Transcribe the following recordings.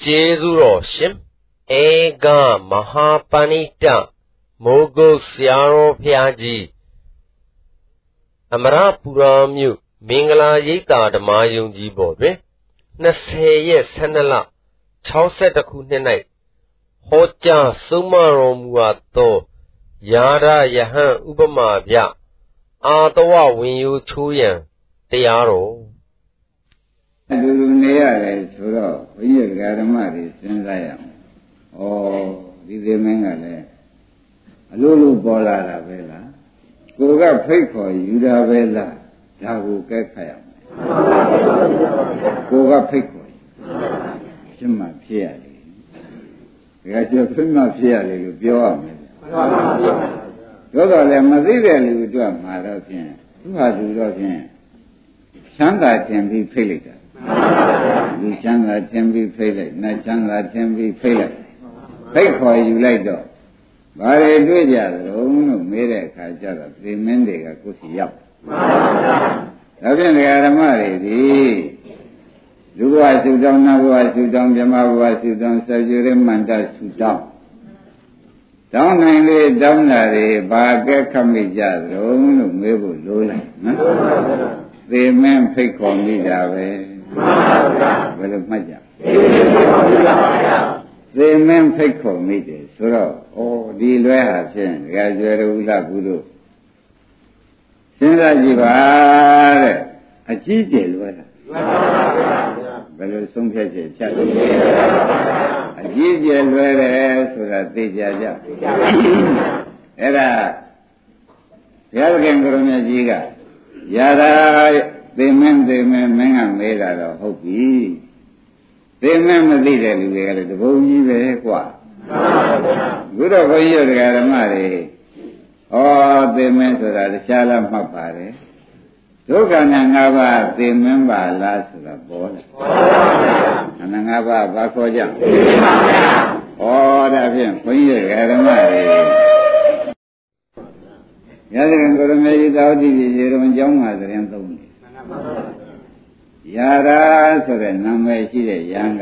ကျေးဇူးတော်ရှင်ဧကမဟာပဏိတမိုးကုတ်ဆရာတော်ဘုရားကြီးအမရပူရာမြို့မင်္ဂလာရိပ်သာဓမ္မယုံကြီးပေါ်တွင်20ရက်12လ62ခုနှစ်၌ဟောကြားဆုံးမတော်မူအပ်သောယာရယဟန်ဥပမာပြအာတဝဝင်ယိုချိုးရန်တရားတော်အတူတူနေရတယ်ဆိုတော့ဘုန်းကြီးဓမ္မတွေစဉ်းစားရအောင်။ဒီမင်းကလည်းအလိုလိုပေါ်လာတာပဲလား။ကိုကဖိတ်ခေါ်ယူတာပဲလား။ဒါကိုကဲခတ်ရမယ်။ကိုကဖိတ်ခေါ်ဖြစ်မှဖြစ်ရတယ်။ဒါကြောင့်ဖြစ်မှဖြစ်ရတယ်လို့ပြောရမယ်။သို့တော်လည်းမသိတဲ့လူအတွက်မှာတော့ဖြင့်သူဟာသူတော့ဖြင့်ချမ်းသာတင်ပြီးဖိတ်လိုက်တာလူချမ်းသာတင်ပြီးဖိတ်လိုက်နတ်ချမ်းသာတင်ပြီးဖိတ်လိုက်ဖိတ်ခေါ်ယူလိုက်တော့ဘာတွေတွေ့ကြသလဲလို့မေးတဲ့အခါကျတော့သေမင်းတွေကကိုယ်စီရောက်ဒါဖြင့်ဓမ္မတွေဒီလူဘဝဆုတောင်းနတ်ဘဝဆုတောင်းမြမဘဝဆုတောင်းစေကျွေးမန္တဆုတောင်းတောင်းနိုင်လေတောင်းတာတွေဘာကဲခတ်မိကြသလဲလို့မေးဖို့လိုလိုက်နော်သေမင်းဖိတ်ခေါ်မိတာပဲဘယ်လိုမှတ်ကြသေမင်းဖိတ်ခေါ်မိတယ်ဆိုတော့ဒီလွဲဟာဖြင့်ဒကာကျွယ်တို့လဘူးတို့စဉ်းစားကြည့်ပါတဲ့အကြီးကျယ်လွဲတာဘယ်လိုဆုံးဖြတ်ချက်ချလို့အကြီးကျယ်လွဲတယ်ဆိုတာသိကြကြအဲ့ဒါဘုရားခင်ကိုရမကြီးကယာသာသေမင်းမင်းကမေးတာတော့ဟုတ်ပြီသေမင်းမသိတဲ့လူတွေကလည်းတဘုံကြီးပဲကွာဘုရားဘုန်းကြီးတို့ဓမ္မတွေသေမင်းဆိုတာတခြားလားမှတ်ပါတယ်ဒုက္ခနာ၅ပါးသေမင်းပါလားဆိုတာပေါ်တယ်ခန္ဓာ၅ပါးဘာခေါ်ကြဒါဖြင့်ဘုန်းကြီးတို့ဓမ္မတွေရသခင်ကိုရမေဤသာဝတိရေရုံအကြောင်းမှာသတင်းသုံးတယ်ယာရာဆိုတဲ့နာမည်ရှိတဲ့ယံက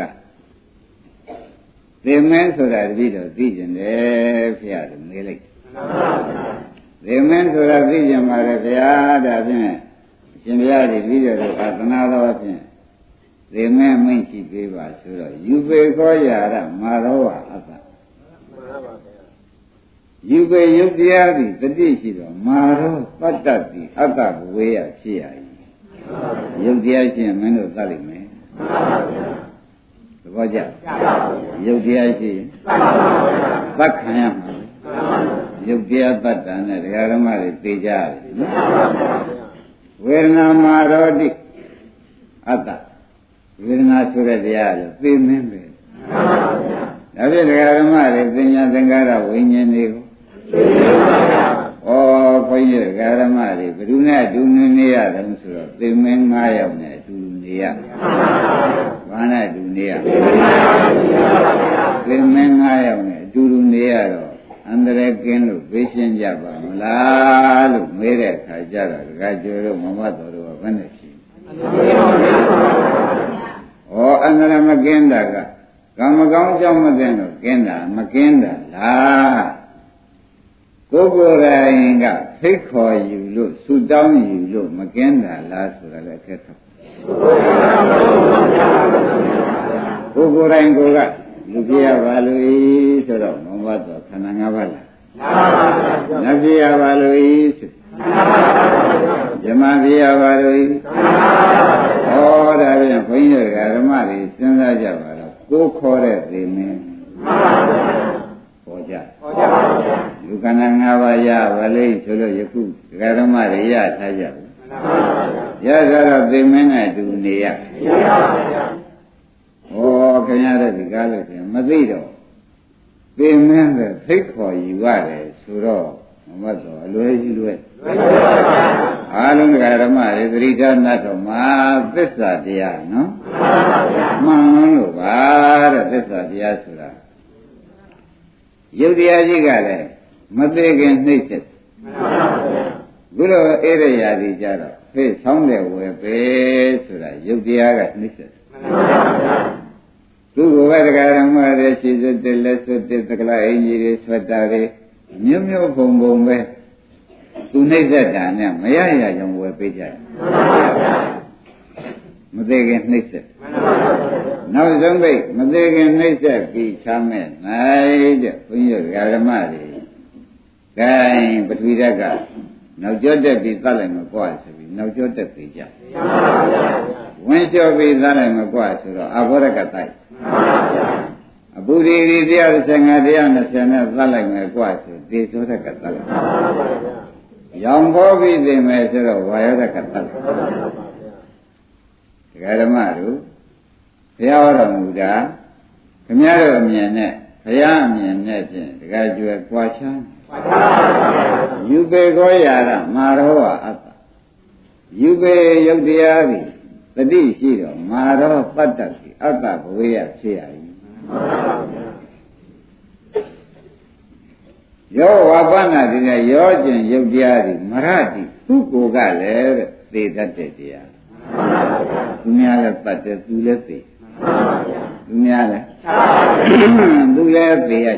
သေမင်းဆိုတာတတိတော်သိကျင်တယ်ဖျားတယ်မေးလိုက်သေမင်းဆိုတာသိကျင်ပါတယ်ဗျာဒါဖြင့်ရှင်ဘုရားဒီပြီးတော့အာသနာတော်ဖြင့်သေမင်းမိန့်ကြည့်ပေးပါဆိုတော့ယူပေခောယာရမာရောဝအတ္တယူပေယုတ်တရားသည်တတိရှိတော့မာရောပတ္တတိအတ္တဘဝေယဖြစ်ရ၏ယုတ်တရားရှိရင်မင်းတို့သတ်လိမ့်မယ်သဘောကျယုတ်တရားရှိရင်သတ်ခံရမှာယုတ်တရားတတ်တာနဲ့ဒကာဓမ္မတွေသိကြရတယ်ဝေဒနာမာရောတိအတ္တဝေဒနာဆိုတဲ့တရားလို့သိမင်းပဲဒါဖြင့်ဒကာဓမ္မတွေသင်ညာသင်္ကာရဝိညာဉ်တွေကိုဘုန်းကြီးဒကာဓမ္မတွေဘယ်သူနဲ့အတူနေရတယ်ဆိုတော့သေမင်း9ယောက်နဲ့အတူနေရဘာနဲ့အတူနေရသေမင်း9ယောက်နဲ့အတူနေရတော့အန္တရာယ်ကင်းလို့သိရှင်းကြပါမလားလို့မေးတဲ့အခါကျတော့ဒကာကျော်တို့မမတော်တို့ကဘယ်နဲ့ရှိအန္တရာယ်မကင်းတာကကံမကောင်းကြောင့်မကင်းတော့ကင်းတာမကင်းတာလားကိုယ်ကိုယ်တိုင်ကဖိတ်ခေါ်ယူလို့ဆုတောင်းယူလို့မကင်းတာလားဆိုတာလည်းအခက်ခက်ကိုယ်ကိုယ်တိုင်ကိုကလူပြရပါလို့ဆိုတော့မမတော်ခန္ဓာ၅ပါးလားနတ်ပြရပါလို့ဆိုဇမပြရပါလို့ဒါပြန်ဘုန်းကြီးဓမ္မတွေစဉ်းစားကြပါတော့ကိုခေါ်တဲ့သေမင်းဟောကြလူကဏ္ဍ၅ပါးရပါလိမ့်ဆိုလို့ယခုဓမ္မတွေရထားကြဘူးရကြတော့သေမင်းနဲ့တူနေရခင်ဗျားတို့ဒီကားလို့ရှင်မသိတော့သေမင်းပဲဖိတ်ခေါ်ယူရတယ်ဆိုတော့မတ်တော်အလွယ်ကြီးလွယ်အားလုံးဓမ္မတွေသတိထားနှတ်တော်မှာသစ္စာတရားနော်မှန်လို့ပါတဲ့သစ္စာတရားဆိုတာယုတ်တရားကြီးကလည်းမသိခင်နှိမ့်ဆက်ဘုလိုအေရရာကြီးကြတော့ဖေးဆောင်းတဲ့ဝယ်ပဲဆိုတာယုတ်တရားကနှိမ့်ဆက်သူကဒကာရမရဲ့ရှိစွတ်တဲ့လက်စွတ်တဲ့သကလာအင်ကြီးတွေဆွတ်တာတွေမျိုးမျိုးပုံပုံပဲသူနှိမ့်သက်တာနဲ့မရရကြောင်ဝယ်ပေးကြတယ်မသေးခင်နှိမ့်သက်နောက်ဆုံးပိတ်မသေးခင်နှိမ့်သက်ပြီးချမ်းမဲ့နိုင်တဲ့ဘုန်းကြီးတို့ဓမ္မတွေဂိုင်းပထဝီဓာတ်ကနောက်ကျောတက်ပြီးသတ်လိုက်မကွာဆိုပြီးနောက်ကျောတက်ပြီးကြဝင်းလျှော်ပြီးသတ်လိုက်မကွာဆိုတော့အဘောဓကတိုက်အပူရီဒီ115 120နဲ့သတ်လိုက်မယ်ကွာဆိုသေသောဓကတိုက်ရောင်ဘောပြီးသိမယ်ဆိုတော့ဝါယောဓကတိုက်ဒကာဓမ္မတို့ဘုရားဟောတော်မူတာခမည်းတော်အမြင်နဲ့ဘုရားအမြင်နဲ့ဖြင့်ဒကာကျွယ်ကွာချမ်းယူပေကောရာရမာရောဝအတ္တယူပေယုတ်တရားသည်တတိရှိတော်မာရောပတ္တတိအတ္တဘဝေယဖြစ်ရ၏ယောဝပန္နာတိနဲ့ယောကျင်ယုတ်တရားသည်မရတိသူ့ကိုယ်ကလည်းသေတတ်တဲ့တရားသူများလည်းပတ်တယ်သူလည်းသေသူများလည်းသူလည်းသေရ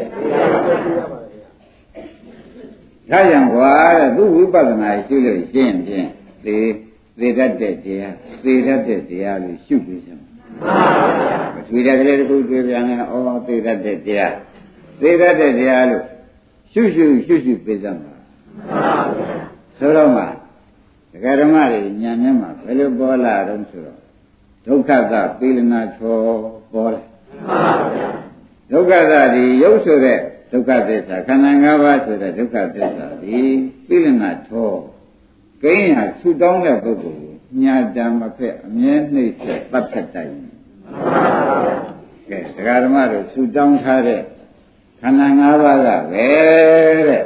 ဒါကြောင့်ကွာတဲ့သူဝိပဿနာရှုလို့ရှင်းဖြင့်သေတတ်တဲ့တရားသေတတ်တဲ့တရားလို့ရှုပြီးစမ်းပထဝီဓာတ်ကလေးတစ်ခုတွေ့ပြန်ရင်ဩသေတတ်တဲ့တရားသေတတ်တဲ့တရားလို့ရှုပြီးစမ်းပါဆိုတော့မှဒကာဓမ္မတွေဉာဏ်နဲ့မှဘယ်လိုပေါ်လာတော့ဆိုတော့ဒုက္ခသပိလနာချောပေါ်လာဒုက္ခသဒီရုပ်ဆိုတဲ့ဒုက္ခသစ္စာခန္ဓာ၅ပါးဆိုတဲ့ဒုက္ခသစ္စာဒီပိလနာထောကိန်းဟာဆူတောင်းတဲ့ပုဂ္ဂိုလ်ကိုညာတံမဖက်အမြဲနှိမ့်ဆက်ပတ်ဖက်တိုင်းကဲဒကာဓမ္မတို့ဆူတောင်းထားတဲ့ခန္ဓာ၅ပါးကပဲတဲ့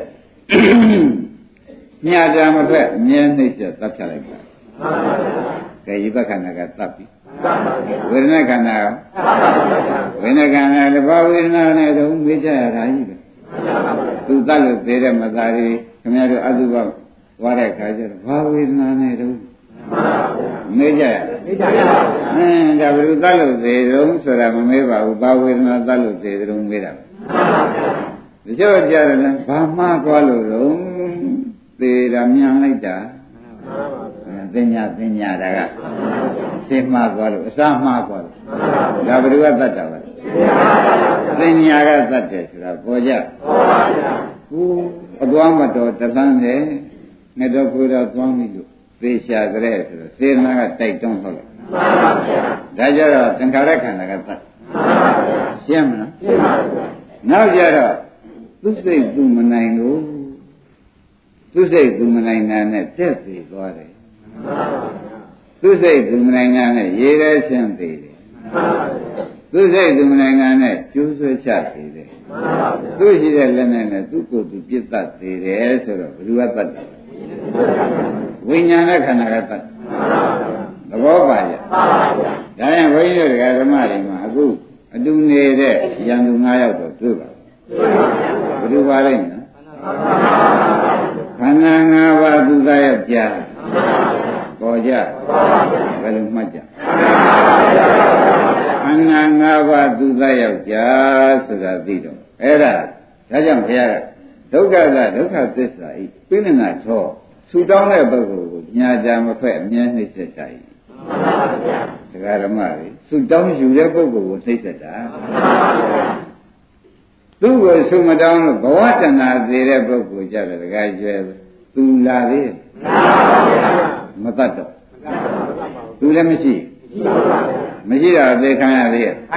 ညာတံမဖက်အမြဲနှိမ့်ဆက်ပတ်ဖက်လိုက်တာကဲဒီဘက်ခန္ဓာကသတ်ပြီဝေဒနာခန္ဓာရောဝေဒနာခန္ဓာလည်းဘာဝေဒနာနဲ့တော့မေးကြရတာကြီးပဲသူတတ်လို့သေးတဲ့မသားတွေခင်ဗျားတို့အတုဘဝါတဲ့ခါကျတော့ဘာဝေဒနာနဲ့တော့မေးကြရဒါဘယ်လိုတတ်လို့သေးတုံးဆိုတာမမေးပါဘူးဘာဝေဒနာတတ်လို့သေးတုံးမေးတာဒီကျော်ကြတယ်လဲဘာမှသွားလို့တော့သေတာမြန်လိုက်တာသင်ညာတာကသိမှားသွားလို့အစမှားသွားလို့ဒါဘယ်သူကသတ်တာလဲသင်ညာကသတ်တယ်ဆိုတာပေါ်ကြဟုတ်အသွားမတော်တလန်းတယ်ငါတော့ကိုယ်တော့သွားပြီလို့သေချာကြတဲ့ဆိုတော့စေတနာကတိုက်တွန်းဟုတ်လားဒါကြတော့သင်္ခါရခန္ဓာကသတ်ရှင်းမလားနောက်ကြတော့သူစိတ်သူမနိုင်လို့သူစိတ်သူမနိုင်တာနဲ့တက်ပြီးသွားတယ်သူစိတ်သူမနိုင်တာနဲ့ရေရဲရှင်းသေးတယ်သူစိတ်သူမနိုင်တာနဲ့ကျိုးဆွဲချသေးတယ်သူရှိတဲ့လက်နဲ့သူ့ကိုယ်သူပြစ်တတ်သေးတယ်ဆိုတော့ဘယ်သူကတတ်တယ်ဝိညာဏခန္ဓာကတတ်သဘောပါရဲ့ဒါရင်ဘုန်းကြီးတို့ဓမ္မတွေမှာအခုအတူနေတဲ့ရန်သူ9ယောက်တော့တွေ့ပါဘူးဘယ်သူပါလိမ့်မလဲခန္ဓာ5ပါးသူသားယောက်ျားပေါ်ကြဘယ်လိုမှတ်ကြခန္ဓာ5ပါးသူသားယောက်ျားဆိုတာသိတော့အဲ့ဒါကြောင့်ဘုရားကဒုက္ခကဒုက္ခသစ္စာဤပိဋကထောဆူတောင်းတဲ့ပုဂ္ဂိုလ်ကိုညာကြမဖက်အမြဲနှိမ့်ဆက်တာဤဒကာဓမ္မတွေဆူတောင်းယူတဲ့ပုဂ္ဂိုလ်ကိုနှိမ့်ဆက်တာသူ့ကိုဆူမတောင်းလို့ဘဝတဏှာသေးတဲ့ပုဂ္ဂိုလ်ကြတယ်ဒကာကျွဲသူလာသေးမတတ်တော့သူလည်းမရှိတော့သေခံရသေးရဲ့ဩ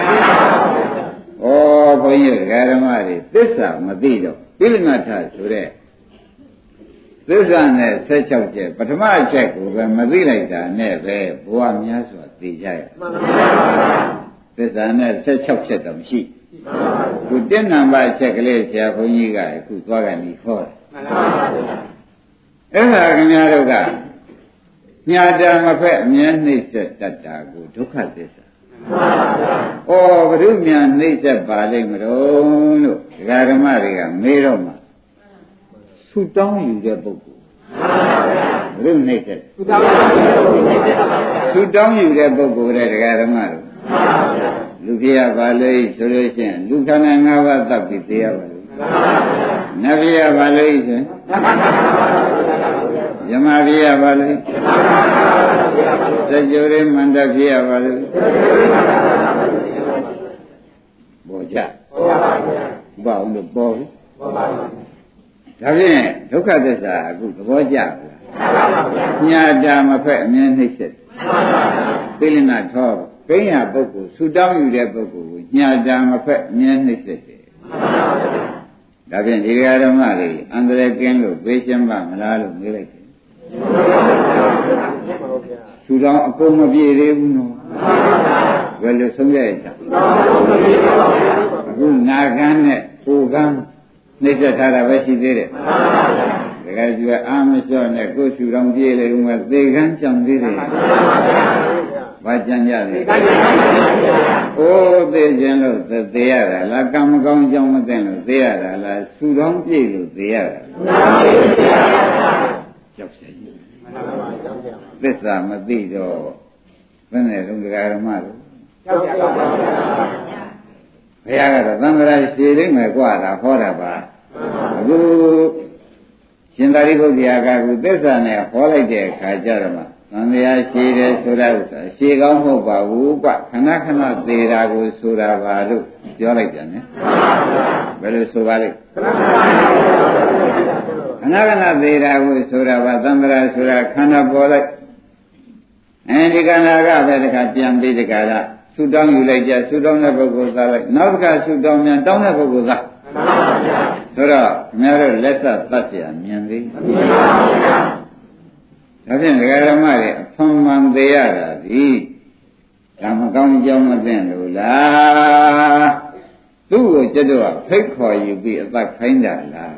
ဘုန်းကြီးဒကာဓမ္မတွေသစ္စာမသိတော့ပိဋကထဆိုတဲ့သစ္စာနဲ့16ချက်ပထမအချက်ကိုပဲမသိလိုက်တာနဲ့ပဲဘဝများစွာသိကြရသစ္စာနဲ့16ချက်တော့မရှိခု1နံပါတ်အချက်ကလေးဆရာဘုန်းကြီးကအခုသွားကန်ပြီးခေါ်တယ်အဲ့ဒါခင်ဗျားတို့ကညာတံမဖက်အမြဲနှိမ့်ဆက်တတ်တာကိုဒုက္ခသစ္စာဩဘုရုမြန်နှိမ့်ဆက်ပါလိမ့်မလို့ဒကာဓမ္မတွေကမေးတော့မှဆူတောင်းယူတဲ့ပုဂ္ဂိုလ်ဘုရုနှိမ့်ဆက်ဆူတောင်းယူတဲ့ပုဂ္ဂိုလ်တဲ့ဒကာဓမ္မတို့လူဖြစ်ရပါလို့ဆိုလို့ရှိရင်လူခန္ဓာ၅ပါးသတ်ပြီးသိရပါလို့နတ်ဖြစ်ရပါလို့ဆိုရင်ယမဖြစ်ရပါလို့စကြဝဠာမန္တဖြစ်ရပါလို့ပေါ်ကြဘောအောင်လို့ပေါ်ပြီဒါဖြင့်ဒုက္ခသစ္စာအခုသဘောကျဘူးညာတာမဖက်အမြဲနှိမ့်ဆက်သိလနာထောကိညာပုဂ္ဂိုလ်ဆူတောင်းယူတဲ့ပုဂ္ဂိုလ်ကိုညာတာမဖက်အမြဲနှိမ့်ဆက်တယ်ဒါဖြင့်ဒီဓမ္မတွေအန္တရာယ်ကင်းလို့ပေးရှင်းပါမလားလို့မေးလိုက်တယ်ဆူတောင်းအကုန်မပြေသေးဘူးနော်ဘယ်လိုဆုံးရကြအခုနာကန်းနဲ့ပူကန်းနှိမ့်ဆက်ထားတာပဲရှိသေးတယ်တကယ်ကြွယ်အာမလျှော့နဲ့ကိုယ်ဆူတောင်းပြေလေဦးမယ်သေကန်းကြောင်သေးတယ်ဘာကြံကြလဲအိုးသေခြင်းလို့သေရတာလားကံမကောင်းကြောင်းမသိလို့သေရတာလားဆူတောင်းပြေလို့သေရတာကြောက်စရာကြီးသစ္စာမသိတော့ဘယ်နဲ့လုံးတရားဓမ္မတို့ကြောက်ကြပါဘူးဘုရားကတော့သံဃာရှည်လိမ့်မယ်กว่าတာဟောတာပါအခုရှင်သာရိပုတ္တရာကအခုသစ္စာနဲ့ဟောလိုက်တဲ့အခါကျတော့မှသံဃာရှည်တယ်ဆိုတာဥစ္စာရှည်ကောင်းမဟုတ်ပါဘူးကွခဏခဏသေးတာကိုဆိုတာပါလို့ပြောလိုက်ပြန်တယ်ဘယ်လိုဆိုပါလိမ့်ခဏခဏသေးတာကိုဆိုတာပါသံဃာဆိုတာခန္ဓာပေါ်လိုက်အဲဒီခန္ဓာကပဲတခါပြန်ပြီးတခါလားဆူတောင်းယူလိုက်ကြဆူတောင်းတဲ့ပုဂ္ဂိုလ်သားလိုက်နောက်တစ်ခါဆူတောင်းမြန်တောင်းတဲ့ပုဂ္ဂိုလ်သားဆိုတော့ခင်ဗျားတို့လက်ဆက်သတ်เสียမြင်သေးဒါဖြင့်ဒကာဓမ္မတွေအဖန်မှန်သေးရတာဒီဒါမကောင်းကြောင်းမသိလို့လားသူ့ကိုကျွတ်တော့ဖိတ်ခေါ်ယူပြီးအသက်ခိုင်းတာလား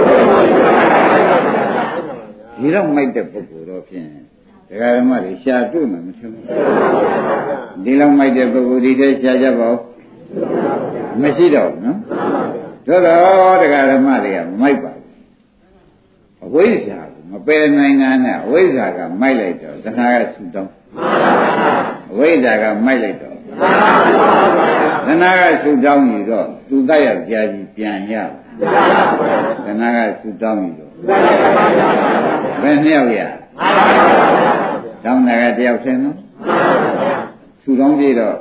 ဒီတော့မိုက်တဲ့ပုဂ္ဂိုလ်တော့ဖြင့်ဒကာဓမ္မတွေရှာတွေ့မှမထင်ဘူးဒီလောက်မိုက်တဲ့ပုဂ္ဂိုလ်ဒီတည်းရှာကြပါဦးမရှိတော့ဘူးနော်သို့တော့ဒကာဓမ္မတွေကမိုက်ပါဘူးအဝိဇ္ဇာကိုမပယ်နိုင်တာနဲ့အဝိဇ္ဇာကမိုက်လိုက်တော့တဏှာကဆူတောင်းအဝိဇ္ဇာကမိုက်လိုက်တော့တဏှာကဆူတောင်းပြီးတော့သူတတ်ရကြာကြီးပြန်ရတဏှာကဆူတောင်းပြီးတော့ဘယ်နှစ်ယောက်ရတောင်းတာကတယောက်ဆင်းနော်ဆူတောင်းပြီးတော့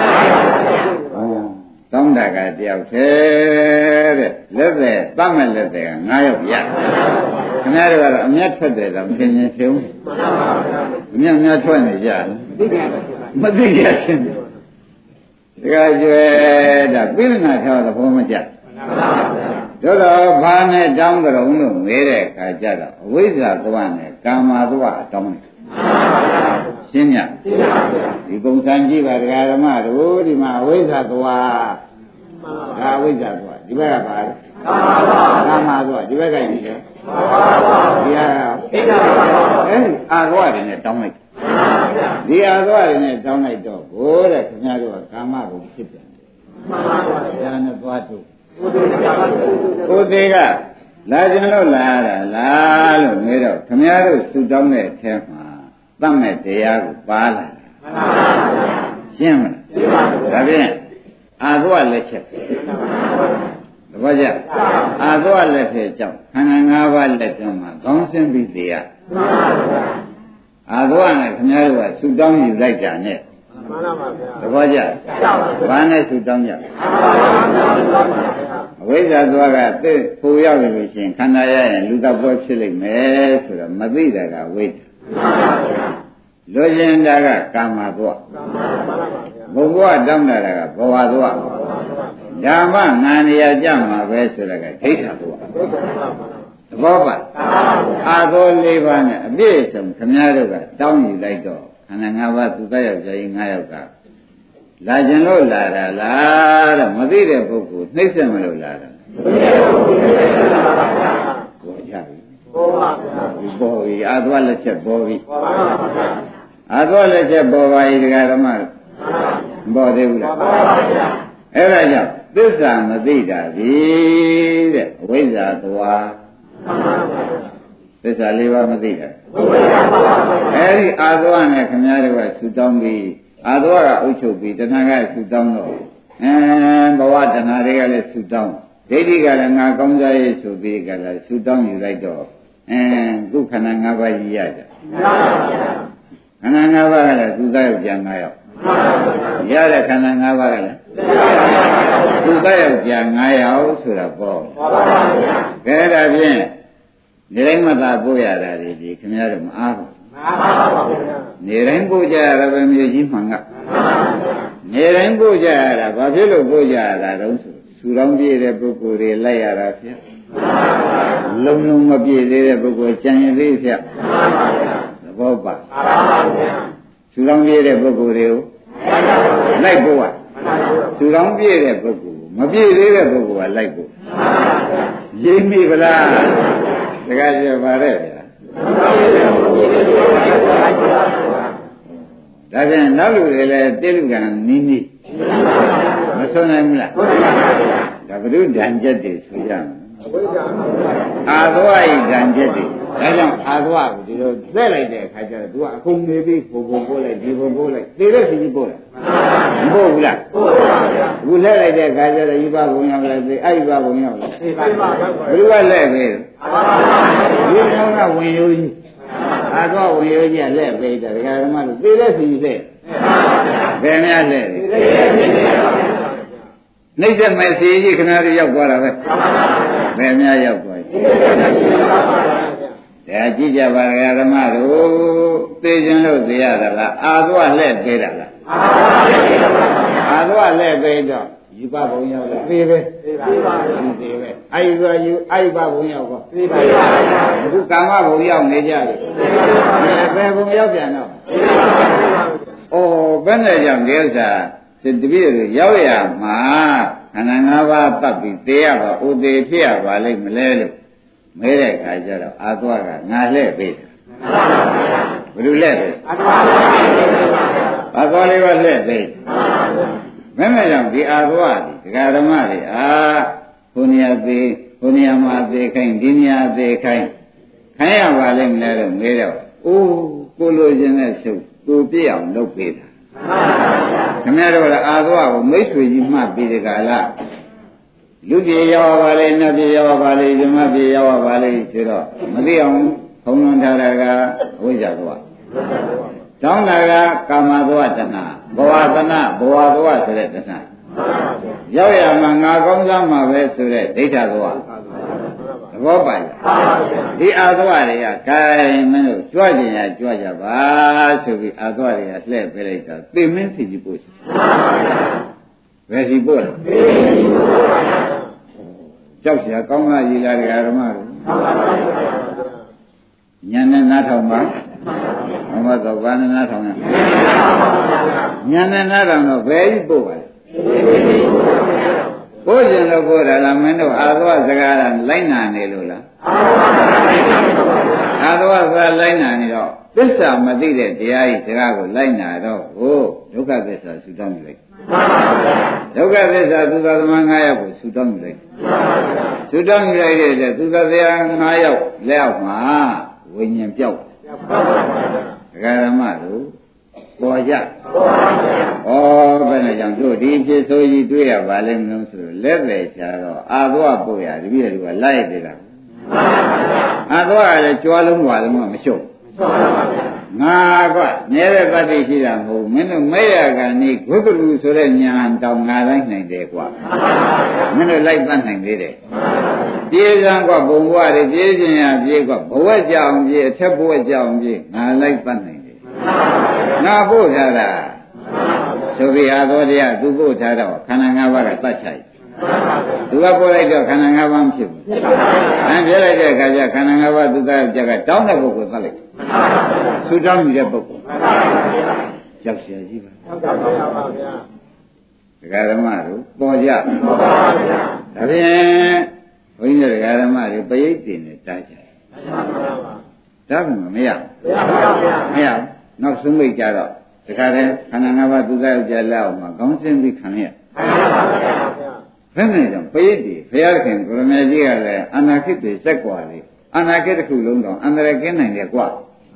တောင်းတာကတယောက်သေးတဲ့လက်သက်တတ်မဲ့လက်သက်က9ယောက်ရခင်ဗျားတို့ကတော့အမျက်ထွက်တယ်တော့မသိရင်ဖြုံးအမျက်များထွက်နေကြမသိကြရှင်တကယ်ကျွဲတာပြိဿနာထားတဲ့ဘောမကြတို့တော့ဘာနဲ့တောင်းကြုံလို့မေးတဲ့အခါကျတော့အဝိဇ္ဇာသွားနဲ့ကာမသွားတောင်းတယ်ရှင်းညဒီပုံစံကြည့်ပါဒကာဓမ္မတို့ဒီမှာအဝိဇ္ဇာသွားဒါအဝိဇ္ဇာသွားဒီဘက်ကပါကာမသွားဒီဘက်ကကြီးတယ်ဒီဟာအာသွားတယ်နဲ့တောင်းလိုက်ဒီအာသွားတယ်နဲ့တောင်းလိုက်တော့ဘိုးတဲ့ခင်ဗျားတို့ကကာမကိုဖြစ်ပြန်တယ်ဒါနဲ့သွားတို့ကိုယ်သေးကလာကြလို့လာရတာလားလို့မေးတော့ခင်ဗျားတို့ဆူတောင်းတဲ့အထဲမှာသတ်မဲ့တရားကိုပါလာရှင်းမလားဒါဖြင့်အာသွားလက်ချက်တပည့်ကြအာသွားလက်ချက်ကြောင့်ခန္ဓာ၅ပါးလက်တွင်းမှာခေါင်းဆင်းပြီးတရားအာသွားနဲ့ခင်ဗျားတို့ကဆူတောင်းယူလိုက်တာနဲ့မှန်ပါဗျာတပည့်ကြဘာနဲ့ဆူတောင်းကြအဝိဇ္ဇာသွားကသိဖို့ရောက်လို့ရှိရင်ခန္ဓာရရင်လူတော်ပွဲဖြစ်လိမ့်မယ်ဆိုတော့မသိတာကဝိဇ္ဇာလိုချင်တာကကာမသွားဘုံဘဝတောင်းတာကဘဝသွားဓမ္မငါနေရာကြမှာပဲဆိုတော့ကဒိဋ္ဌသွားသဘောပါအာသော၄ပါးနဲ့အပြည့်စုံခမည်းတော်ကတောင်းယူလိုက်တော့ခန္ဓာ၅ပါးသူတတ်ရောက်ကြရင်၅ယောက်ကလာကျင်လို့လာတာလားတဲ့မသိတဲ့ပုဂ္ဂိုလ်နှိမ့်ဆက်မလို့လာတာဘောကြပြီဘောပါဗျာဘောပြီအာသွားလက်ချက်ဘောပြီအာသွားလက်ချက်ဘောပါဤတရားဓမ္မဘောသေးဘူးလားဘောပါဗျာအဲ့ဒါကြောင့်သစ္စာမသိတာဒီတဲ့အဝိဇ္ဇာသွားသစ္စာ၄ပါးမသိတာအဲ့ဒီအာသွားနဲ့ခင်ဗျားတို့ကဆူတောင်းပြီးအာသောကဥချုပ်ပြီးတဏှာကဆူတောင်းတော့ဘဝတဏှာတွေကလည်းဆူတောင်းဒိဋ္ဌိကလည်းငါကောင်းစားရေးဆိုပြီးကလည်းဆူတောင်းယူလိုက်တော့ခုခန္ဓာ၅ပါးကြီးရကြခန္ဓာ၅ပါးကလည်းသူသားယောက်ျား၅ယောက်ရတဲ့ခန္ဓာ၅ပါးကလည်းသူသားယောက်ျား၅ယောက်ဆိုတာပေါ့ကဲဒါဖြင့်နေတိုင်းမသာပို့ရတာဒီခင်ဗျားတို့မအားဘူးနေတိုင်းပို့ကြရတာပဲမြို့ကြီးမှန်ကနေတိုင်းပို့ကြရတာဘာဖြစ်လို့ပို့ကြရတာတုံးဆိုဆူတောင်းပြည့်တဲ့ပုဂ္ဂိုလ်တွေလိုက်ရတာဖြင့်လုံလုံမပြည့်သေးတဲ့ပုဂ္ဂိုလ်ကြံရသေးဖြင့်သဘောပါဆူတောင်းပြည့်တဲ့ပုဂ္ဂိုလ်တွေကိုလိုက်ပို့ရဆူတောင်းပြည့်တဲ့ပုဂ္ဂိုလ်မပြည့်သေးတဲ့ပုဂ္ဂိုလ်ကလိုက်ပို့ရင်းမိဗလားတခါကျပါတဲ့ဗျာဒါပြန်နောက်လူတွေလည်းတိလူကံနီးနီးမဆုံးနိုင်ဘူးလားဒါဘုရုဒံချက်တွေဆိုကြမယ်အာသောဤဒံချက်တွေဒါကြောင့်အာသောကိုဒီလိုသက်လိုက်တဲ့အခါကျတော့ तू ကအကုန်နေပြီးဘုံပို့လိုက်ဒီဘုံပို့လိုက်သေတဲ့စီကြီးပို့လိုက်မပို့ဘူးလားပို့ပါဗျာအခုလက်လိုက်တဲ့အခါကျတော့ဤဘဘုံရောက်လိုက်သေအဲ့ဒီဘဘုံရောက်လိုက်သေပါဗျာဘယ်လိုကလက်ပဲဒီကောင်ကဝင်ရိုးကြီးအာသောဝင်ရိုးကြီးကလက်ပေးတယ်ဒကာဓမ္မတို့သေတဲ့စီကြီးလက်ဘယ်များလက်နှိမ့်တဲ့မဲ့စီကြီးခင်ဗျားတို့ရောက်သွားတာပဲဘယ်များရောက်သွားဒါကြည့်ကြပါဓမ္မတို့သိခြင်းလို့သိရတာလားအာသွားလှဲ့သေးတာလားအာသွားလှဲ့သေးတော့ယူပဘုံရောက်လားသေးပဲသေးပါဘူးသေးပဲအဲ့ဒီဆိုယူအဲ့ဒီပဘုံရောက်ကောသေးပါဘူးအခုကာမဘုံရောက်နေကြတယ်ဘယ်ဘုံရောက်ပြန်တော့ဩဘယ်နဲ့ကြောင့်ဒီဥစ္စာတပည့်တွေရောက်ရမှာခန္ဓာ၅ပါးတတ်ပြီးသိရပါဥသေးဖြစ်ရပါလိမ့်မလဲလို့မဲတဲ့ခါကျတော့အာသွားကငါလှဲ့ပေးတာဘယ်လိုလှဲ့ပေးအာသွားလေးကလှဲ့ပေးမင်းမကြောင့်ဒီအာသွားဒီဒကာဓမ္မတွေဘုန်းကြီးသေးဘုန်းကြီးမှာသေးခိုင်းဒီနေရာသေးခိုင်းခိုင်းရပါလိမ့်မလဲလို့မဲတော့အိုးကိုလိုချင်တဲ့ဆုပ်ကိုပြည့်အောင်လုပ်ပေးတာခင်ဗျားတို့ကအာသွားကိုမိတ်ဆွေကြီးမှတ်ပြီးဒီကလာလူပြေရောက်ပါလေနတ်ပြေရောက်ပါလေဓမ္မပြေရောက်ပါလေဆိုတော့မသိအောင်ဖုံးလွှမ်းထားတာကဝိဇ္ဇာသွားတောင်းတာကကာမသွားတဏှာဘဝတဏှာဘဝသွားဆိုတဲ့တဏှာရောက်ရမှာငါကောင်းစားမှာပဲဆိုတဲ့ဒိဋ္ဌသွားသဘောပါလားဒီအာသွားတွေကဂိုင်းမင်းတို့ကြွကြင်ရကြွကြပါဆိုပြီးအာသွားတွေကလှည့်ပေးလိုက်တော့သိမင်းစီကြီးပို့စီဘယ်စီပို့လဲကြောက်เสียကောင်းလားရည်လားဓမ္မတို့ညာနဲ့နားထောင်ပါဘုမသောဘာနဲ့နားထောင်ရညာနဲ့နားထောင်တော့ဘယ်ကြီးပို့ပါလဲပို့ခြင်းလို့ပို့တာလားမင်းတို့အာသောစကားလားလိုက်နာနေလို့လားအာသောစကားလိုက်နာနေတော့သစ္စာမသိတဲ့တရားကြီးစကားကိုလိုက်နာတော့ဟိုဒုက္ခသစ္စာဆူတောင်းယူလိုက်ဒုက္ခသစ္စာသူသာသမ၅ယောက်ကိုဆူတောင်းယူလိုက်ဆူတောင်းယူလိုက်တဲ့သူသာတရား၅ယောက်လက်အောက်မှာဝိညာဉ်ပြောက်ဒကာဓမ္မတို့ပေါ်ကြဩဘယ်နဲ့ကြောင့်တို့ဒီဖြစ်ဆိုကြီးတွေ့ရပါလိမ့်မလို့ဆိုတော့လက်ပဲချာတော့အာသွားပို့ရတပည့်တွေကလိုက်သေးတာအာသွားကလည်းကြွားလုံးပါလုံးမရှုပ်ငါကမြဲတဲ့တတ္တိရှိတာမဟုတ်မင်းတို့မဲ့ရကနေဂုက္ကလူဆိုတဲ့ညာတောင်ငါလိုက်နိုင်တယ်ကွာမင်းတို့လိုက်တတ်နိုင်သေးတယ်ပြေးစံကဘုံဘဝတွေပြေးခြင်းရပြေးကဘဝကြောင်ပြေးအထက်ဘဝကြောင်ပြေးငါလိုက်တတ်နိုင်တယ်ငါပို့ထားတာသူပြီးဟာတော်တရားသူပို့ထားတော့ခန္ဓာ၅ပါးကတတ်ချိုက်သူကပို့လိုက်တော့ခန္ဓာ၅ပါးမဖြစ်ဘူး။အဲပြလိုက်တဲ့အခါကျခန္ဓာ၅ပါးသူသားကြကတောင်းတဲ့ပုဂ္ဂိုလ်သတ်လိုက်။ဆူတောင်းနေတဲ့ပုဂ္ဂိုလ်ရောက်เสียကြီးပါ။ဟုတ်ပါဗျာ။ဒကာဓမ္မတို့ပေါ်ကြ။ဟုတ်ပါဗျာ။ဒါဖြင့်ဘုန်းကြီးတို့ဒကာဓမ္မတွေပရိတ်တင်နဲ့တားကြတယ်။မှန်ပါဗျာ။ဒါကမရဘူး။မရပါဗျာ။မရဘူး။နောက်ဆုံးမိတ်ကြတော့ဒကာတဲ့ခန္ဓာ၅ပါးသူသားကြလက်အောင်မှာခေါင်းစင်းပြီးခံရ။မှန်ပါဗျာ။ဘယ်နဲ့ကြောင့်ပရိသေဘုရားခင်ကိုရမေကြီးကလည်းအနာခိတ္တိစက်ကွာလေအနာခိတ္တခုလုံးတော့အန္တရာယ်ကင်းနိုင်တယ်ကွာ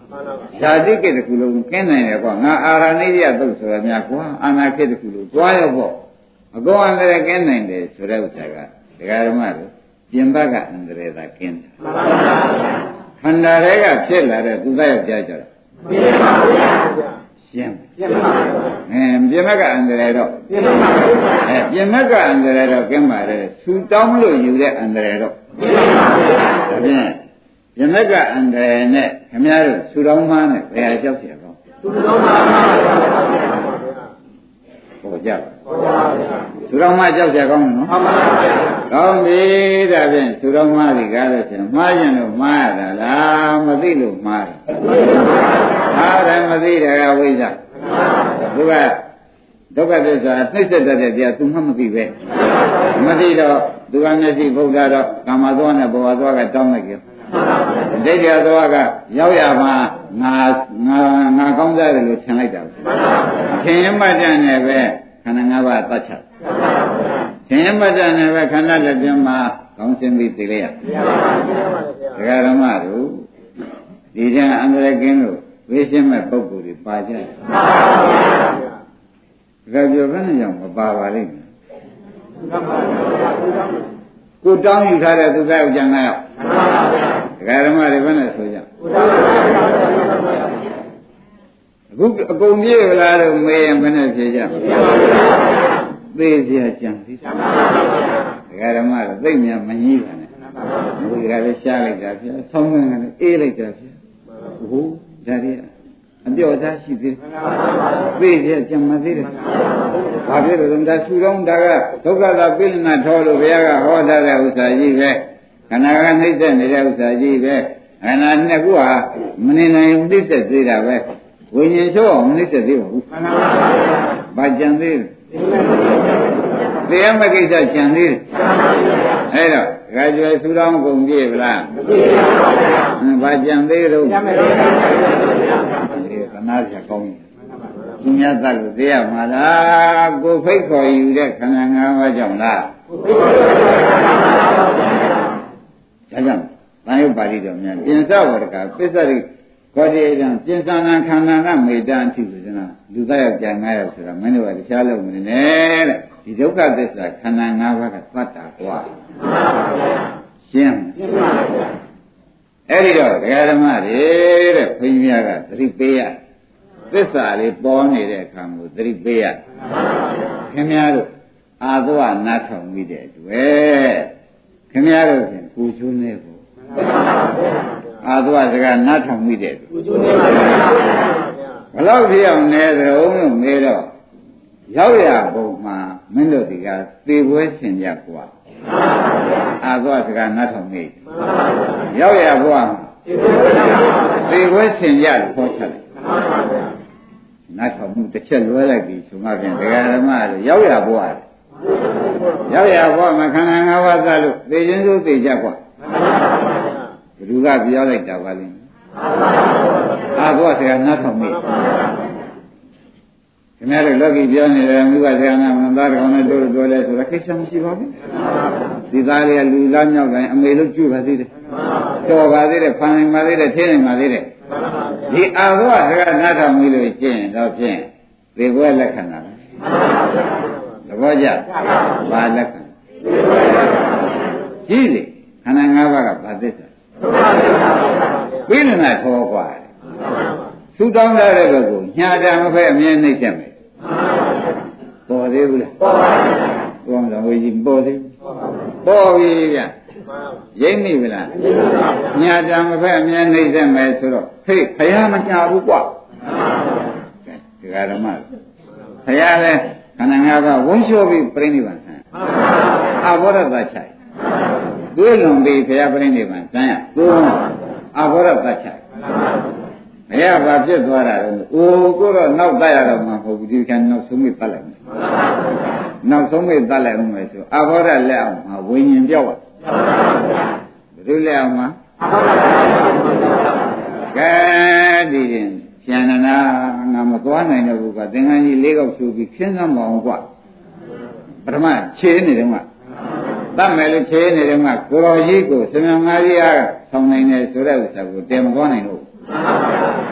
ဇာတိကိတခုလုံးကင်းနိုင်တယ်ကွာငါအာရဏိယသုတ်ဆိုရမြကွာအာနာကိတခုလုံးတွားရောပေါ့အကောင်အန္တရာယ်ကင်းနိုင်တယ်ဆိုတဲ့ဥစ္စာကဒကာဓမ္မတို့ပြင်ဘက်ကအန္တရာယ်သာကင်းတယ်ခန္ဓာတွေကဖြစ်လာတဲ့သူသားယောက်ျားကြတော့ပြင်ပါဗျာရှင်းပြင်ပါပြင်ဘက်ကအန္တရာယ်တော့ပြင်ပါဗျာပြင်ဘက်ကအန္တရာယ်တော့ကင်းပါတယ်ဆူတောင်းလို့ယူတဲ့အန္တရာယ်တော့ပြင်ပါဗျာဒါဖြင့်ပြင်ဘက်ကအန္တရာယ်နဲ့ခင်ဗျားတို့ဆူတောင်းမှနဲ့ဘယ်ဟာကြောက်เสียကောဆူတောင်းမှပေါ်ကြပါဆူတောင်းမှကြောက်เสียကောင်းနော်မှန်ပါဗျာကောင်းပြီဒါဖြင့်ဆူတောင်းမှဒီကားလို့ရှင်မှားရင်လို့မှားရတာလားမသိလို့မှားတာအားတယ်မသိတယ်ကဝိဇ္ဇာသူကဒုက္ခသစ္စာနှိစ္စတတ်တဲ့တရားသူမှမသိပဲမသိတော့သူကမျက်စိဗုဒ္ဓတော့ကာမသောနဲ့ဘဝသောကတောင်းလိုက်ကြဒိဋ္ဌိသောကရောက်ရမှာငါကောင်းစားတယ်လို့ထင်လိုက်တာထင်ရင်မှတ်တယ်နဲ့ပဲခန္ဓာ၅ပါးသတ်ချက်ထင်ရင်မှတ်တယ်နဲ့ပဲခန္ဓာလက်ပြင်းမှာကောင်းစင်ပြီးသိလိုက်ရဒကာဓမ္မတို့ဒီကျန်အန္တရာယ်ကင်းလို့ဝိရှင်းမဲ့ပုဂ္ဂိုလ်တွေပါကြတယ်။ဒါပြောဘယ်နဲ့ကြောင့်မပါပါလိမ့်မယ်။ကိုတောင်းယူထားတဲ့သူကယောက်ျား9ယောက်။ဒကာဓမ္မတွေဘယ်နဲ့ဆိုကြ။အခုအကုန်ပြေးလာတော့မေးရင်ဘယ်နဲ့ဖြေကြ။သေเสียကြံသေးတယ်။ဒကာဓမ္မတွေသိမြတ်မကြီးပါနဲ့။ဘုရားလည်းရှားလိုက်တာဖြင့်ဆောင်းကလည်းအေးလိုက်တာဖြင့်ဟိုဒါရီအပြောသားရှိသေးတယ်ပြေးကြံမသေးတယ်ဘာဖြစ်လို့လဲဒါဆူတော့ဒါကဒုက္ခသာပိဋကထောလို့ဘုရားကဟောထားတဲ့ဥစ္စာကြီးပဲခန္ဓာကနှိမ့်သက်နေတဲ့ဥစ္စာကြီးပဲခန္ဓာနှစ်ခုဟာမနေနိုင်နှိမ့်သက်သေးတာပဲဝိညာဉ်ချုပ်အောင်မနှိမ့်သက်သေးပါဘူးဘာကြံသေးလဲတရားမကိစ္စကြံသေးတယ်အဲ့တော့ခါကျွယ်ဆူတောင်းကုန်ပြေဗလားမပြေပါဘူးဘာကြံသေးတော့ကြံမယ်လို့သနာပြကောင်းတယ်သူများသတ်လို့သိရမှာလားကိုဖိတ်ခေါ်ယူတဲ့ခန္ဓာ၅ပါးကြောင့်လားဒါကြောင့်ဘာယုပါဠိတော်များပြင်စဝရကပစ္စရိခေါ်တဲ့ကြောင့်ပြင်စနာခန္ဓာကမေတ္တာအထိဆိုကြတာလူသားယောက်ျား9ယောက်ဆိုတာမင်းတို့ကတရားလုံးမနေနဲ့တဲ့ဒီဒုက္ခသစ္စာခန္ဓာ၅ပါးကသတ်တာကွာရှင်းအဲ့ဒီတော့ဒကာဓမ္မတွေတဲ့ဘုန်းကြီးများကသတိပေးရသစ္စာလေးပေါ်နေတဲ့အခါမှာသတိပေးရခင်များတို့အာသဝနားထောင်မိတဲ့တွေ့ခင်များတို့ဖြင့်ကိုချိုးနေဖို့အာသဝစကားနားထောင်မိတဲ့ကိုချိုးနေပါဘယ်လောက်ဖြစ်အောင်လဲသရုံးလို့မေးတော့ရောက်ရပုံမှာမင်းတို့ဒီကသေပွဲရှင်ကြကွာအာသဝစကားနားထောင်မိရောက်ရဘုရားသေပွဲရှင်ကြလို့ခေါ်ချတယ်နားထောင်မှုတစ်ချက်လွဲလိုက်ပြီဆိုမှပြန်ဒကာဓမ္မတွေရောက်ရဘုရားရောက်ရဘုရားမခန္ဓာ၅ပါးသလို့သေခြင်းစိုးသေကြကွာဘယ်သူကပြောလိုက်တာပါလဲအာဘုရားစကားနားထောင်မိခင်ဗျားတို့လောကီပြောနေတယ်မိဘဆရာနာမသားတော်နဲ့တို့ပြောလဲဆိုတာခိစ္စမရှိပါဘူးဒီသားလေးကလူသားမြောက်တိုင်းအမေလို့ကြွပါသေးတယ်တော်ပါသေးတယ်ဖန်နိုင်ပါသေးတယ်ထင်းနိုင်ပါသေးတယ်ဒီအာဘဝစကားနားထောင်ပြီးလို့ကျင့်တော့ဖြင့်သေဘဝလက္ခဏာသဘောကျဘာလက္ခဏာကြီးလေခန္ဓာ၅ပါးကဘာသစ္စာပြိဋ္ဌာနာခေါ်กว่าသုတောင်းတဲ့ဘက်ကိုညာတာမဖက်အမြဲနှိမ့်ချက်မယ်ပေါ်သေးဘူးလားပေါ်ပါဘူးဘုရားတော်ဝေကြီးပေါ်သေးဘူးပေါ်ပြီဗျရိမ့်မိဗလားညာတာမဖက်အမြဲနှိမ့်ချက်မယ်ဆိုတော့ဟေးခရားမညာဘူးကွာဒီကရမခရားလဲခန္ဓာ၅ပါးဝန်းလျှောပြီးပြိဋိဘံဆံအဘောရတချိုင်တွေးလွန်ပြီးခရားပြိဋိဘံဆံရသို့အဘောရတချိုင်မရဘာဖြစ်သွားတာလဲ။အိုးကိုတော့နောက်တတ်ရတော့မှမဟုတ်ဘူးဒီကံနောက်ဆုံးမိတတ်လိုက်မယ်။နောက်ဆုံးမိတတ်လိုက်မယ်ဆိုအဘောဓလက်အောင်မှာဝိညာဉ်ပြောက်ပါ။ဘယ်လိုလက်အောင်မှာကဲဒီရင်ပြန်နာငါမသွားနိုင်တော့ဘူးကသင်္ကန်းကြီး၄កောက်ဖြူပြီးခင်းစမ်းမအောင်ကွ။ပထမခြေနေတယ်ကတတ်မယ်လို့ခြေနေတယ်ကကိုတော်ကြီးကိုစမြငါးကြီးအားဆောင်နိုင်တယ်ဆိုတဲ့ဥစ္စာကိုတင်မသွားနိုင်တော့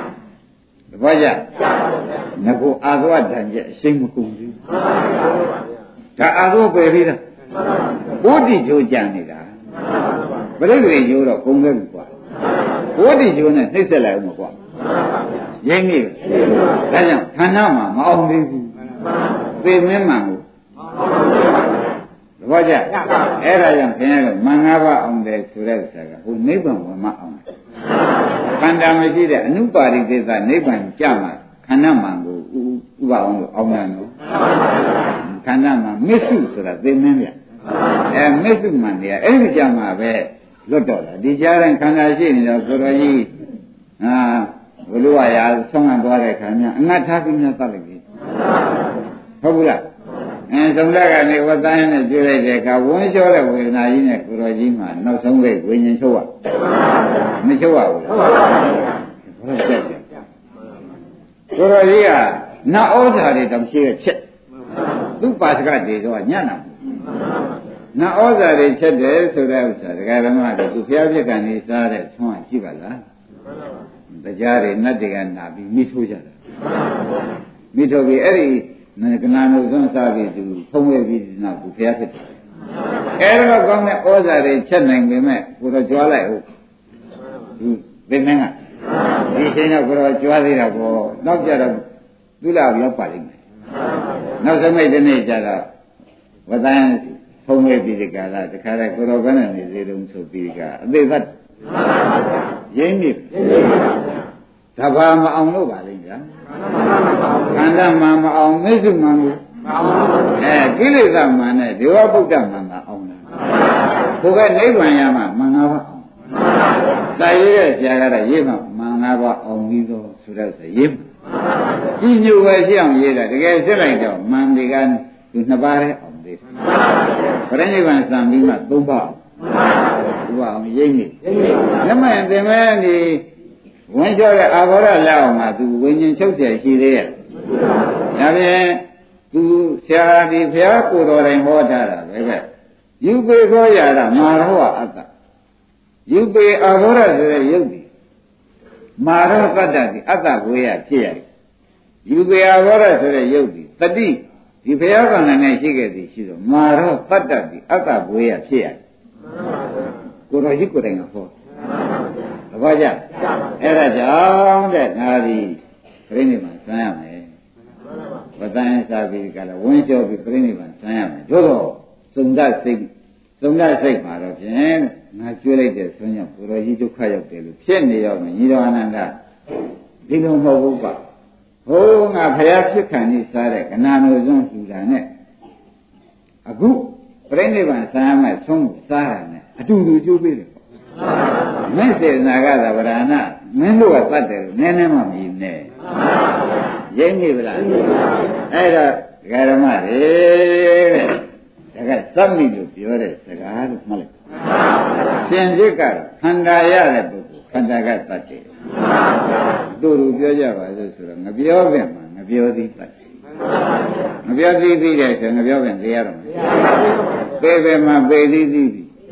ဘောကြငါကအာသောတန်ကျအရှိန်မကုန်ဘူးဒါအာသောပယ်ပြီးသားဘုဒ္ဓကျိုးကြံနေတာပြိဋိကျိုးတော့ကုန်ခဲ့ပြီကွာဘုဒ္ဓကျိုးနဲ့နှိမ့်ဆက်လိုက်ဦးမကွာရင်းနေဒါကြောင့်ဌာနမှာမအောင်သေးဘူးသေမင်းမှန်ကိုသဘောကျအဲ့ဒါကြောင့်ခင်ဗျားတို့မင်္ဂပါအောင်တယ်ဆိုတဲ့ဥစ္စာကဟိုနိဗ္ဗာန်ဝင်မအောင်ခန္ဓာမရှိတဲ့အနုပါရိသေသနိဗ္ဗာန်ကြမှာခန္ဓာမှန်ကိုဥပအောင်လို့အောင်တယ်နော်ခန္ဓာမှမစ္စုဆိုတာသေမင်းဗျမစ္စုမှန်တယ်အဲ့ဒီကြမှာပဲလွတ်တော့တာဒီကြားတိုင်းခန္ဓာရှိနေတော့ကိုယ်တော်ကြီးဘုလိုဝါရာဆုံးခံသွားတဲ့ခါကျအငတ်ထားပြီးများသတ်လိုက်ပြီဟုတ်ဘူးလားဆုံးလက်ကနေဝတ်သားနဲ့ကျွေးလိုက်တဲ့အခါဝန်းလျှောတဲ့ဝေဒနာကြီးနဲ့ကိုယ်တော်ကြီးမှနောက်ဆုံးလေးဝိညာဉ်ချုပ်ရမချုပ်ရဘူးလားဟုတ်ကဲ့ကိုယ်တော်ကြီးကနတ်ဩဇာတွေတောင်ရှိခဲ့ချက်သူ့ပါစကတွေတော့ညံ့တာနတ်ဩဇာတွေချက်တယ်ဆိုတဲ့ဥစ္စာဒကာဓမ္မတွေသူဖျားပြက်ကနေစားတဲ့ဆွမ်းရှိပါလားတရားတွေနတ်တွေကနာပြီးမိထိုးကြတာမိထိုးပြီးအဲ့ဒီကနာနုသွန်းစားပြီးသူဖုံးဝဲပြီးနောက်သူဖျားဖြစ်တယ်အဲ့တော့ကောင်းတဲ့ဩဇာတွေချက်နိုင်ပေမဲ့ကိုတော့ကြွားလိုက်ဟုတ်သူဘယ်နှင်းကဒီချိန်တော့ကိုတော့ကြွားသေးတာပေါ့နောက်ကြတော့သူ့လောက်ရောက်ပါလိမ့်မယ်နောက်စမိတ်တစ်နေ့ကျတော့ဝတန်းဖုံးဝဲပြီးဒီကလာတခါတည်းကိုတော့ဘယ်နဲ့နေသေးတုံးဆိုပြီးကအသေးသက်ရင်းနေတဘာမအောင်လို့ပါလိမ့်ဗျာခန္ဓာမှမအောင်မိစ္ဆုမှန်ကိုကိလေသာမှန်နဲ့ဒေဝဗုဒ္ဓမှန်ကအောင်တာဘုရားနိဗ္ဗာန်ရမှာမှန်ငါးပါးအောင်တာရရဲ့ဆရာကတော့ရေးမှမှန်ငါးပါးအောင်ပြီးတော့ဆိုတော့ရေးမှကြည်ညိုပဲရှိအောင်ရေးတာတကယ်စစ်လိုက်တော့မှန်တွေကသူနှစ်ပါးနဲ့အောင်သေးတယ်ပရိနိဗ္ဗာန်စံပြီးမှသုံးပါးသူအောင်ရေးနေလက်မဲ့သင်္မဲဒီဝင်ကြောတဲ့အာဘောရလက်အောင်မှာသူဝိညာဉ်ချုပ်เสียရှိသေးရဲ့ဒါဖြင့်သူဆရာဒီဘုရားကိုယ်တော်တိုင်ဟောထားတာပဲကယူပေခောရတာမာရောအတ္တယူပေအာဘောရဆိုတဲ့ယုတ်ဒီမာရောတတ္တဒီအတ္တဝေယဖြစ်ရတယ်ယူပေအာဘောရဆိုတဲ့ယုတ်ဒီတတိဒီဘုရားကံနဲ့ရှိခဲ့သည်ရှိတော့မာရောတတ္တဒီအတ္တဝေယဖြစ်ရတယ်ကိုယ်တော်ရှိကိုယ်တိုင်ကဟောဘာကြအဲ့ဒါကြောင့်တဲ့ငါဒီပြိဋိဘံဆန်းရမယ်ဝတ္တန်စားပြီးကြလားဝင်းလျှောပြီးပြိဋိဘံဆန်းရမယ်တို့တော့သုံဒစိတ်မှာတော့ဖြင့်ငါကျွေးလိုက်တဲ့ဆွမ်းကြောင့်ကိုယ်တော်ကြီးဒုက္ခရောက်တယ်လို့ဖြစ်နေရောညီတော်အနန္ဒဒီလိုမဟုတ်ဘူးပါဟိုးငါဖယားဖြစ်ခံနေစားတဲ့ကနာနိုစွန်းလှူတာနဲ့အခုပြိဋိဘံဆန်းရမယ်ဆုံးစားတာနဲ့အတူတူကျိုးပေးတယ်မင်းစေနာကသဗ္ဗရာဏမင်းတို့ကတတ်တယ်လို့နည်းနည်းမှမမြင်နဲ့ရင်းနေဗလားအဲ့တော့ဒကာဓမ္မတွေတဲ့ဒါကသတ်မိလို့ပြောတဲ့စကားလို့မှတ်လိုက်ရှင်စစ်ကတော့ခန္ဓာရတဲ့ပုဂ္ဂိုလ်ခန္ဓာကတတ်တယ်တို့ပြောကြပါစို့ဆိုတော့ငပြောပင်မှာငပြောသည်တတ်တယ်ငပြောသည်ပြီးတဲ့ဆိုငပြောပင်သိရတော့မယ်ပေပေမှာပေသည်သည်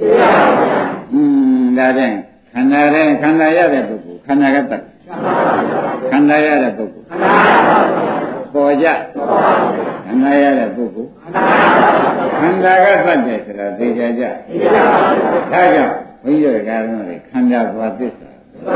ဒါတဲ့ခန္ဓာရတဲ့ပုဂ္ဂိုလ်ခန္ဓာကတ္တခန္ဓာရတဲ့ပုဂ္ဂိုလ်ပေါ်ကြခန္ဓာရတဲ့ပုဂ္ဂိုလ်ခန္ဓာကတ္တတယ်ဆိုတာသိကြကြဒါကြောင့်ဘုန်းကြီးတို့ကတော့ခန္ဓာဘာသစ္စာ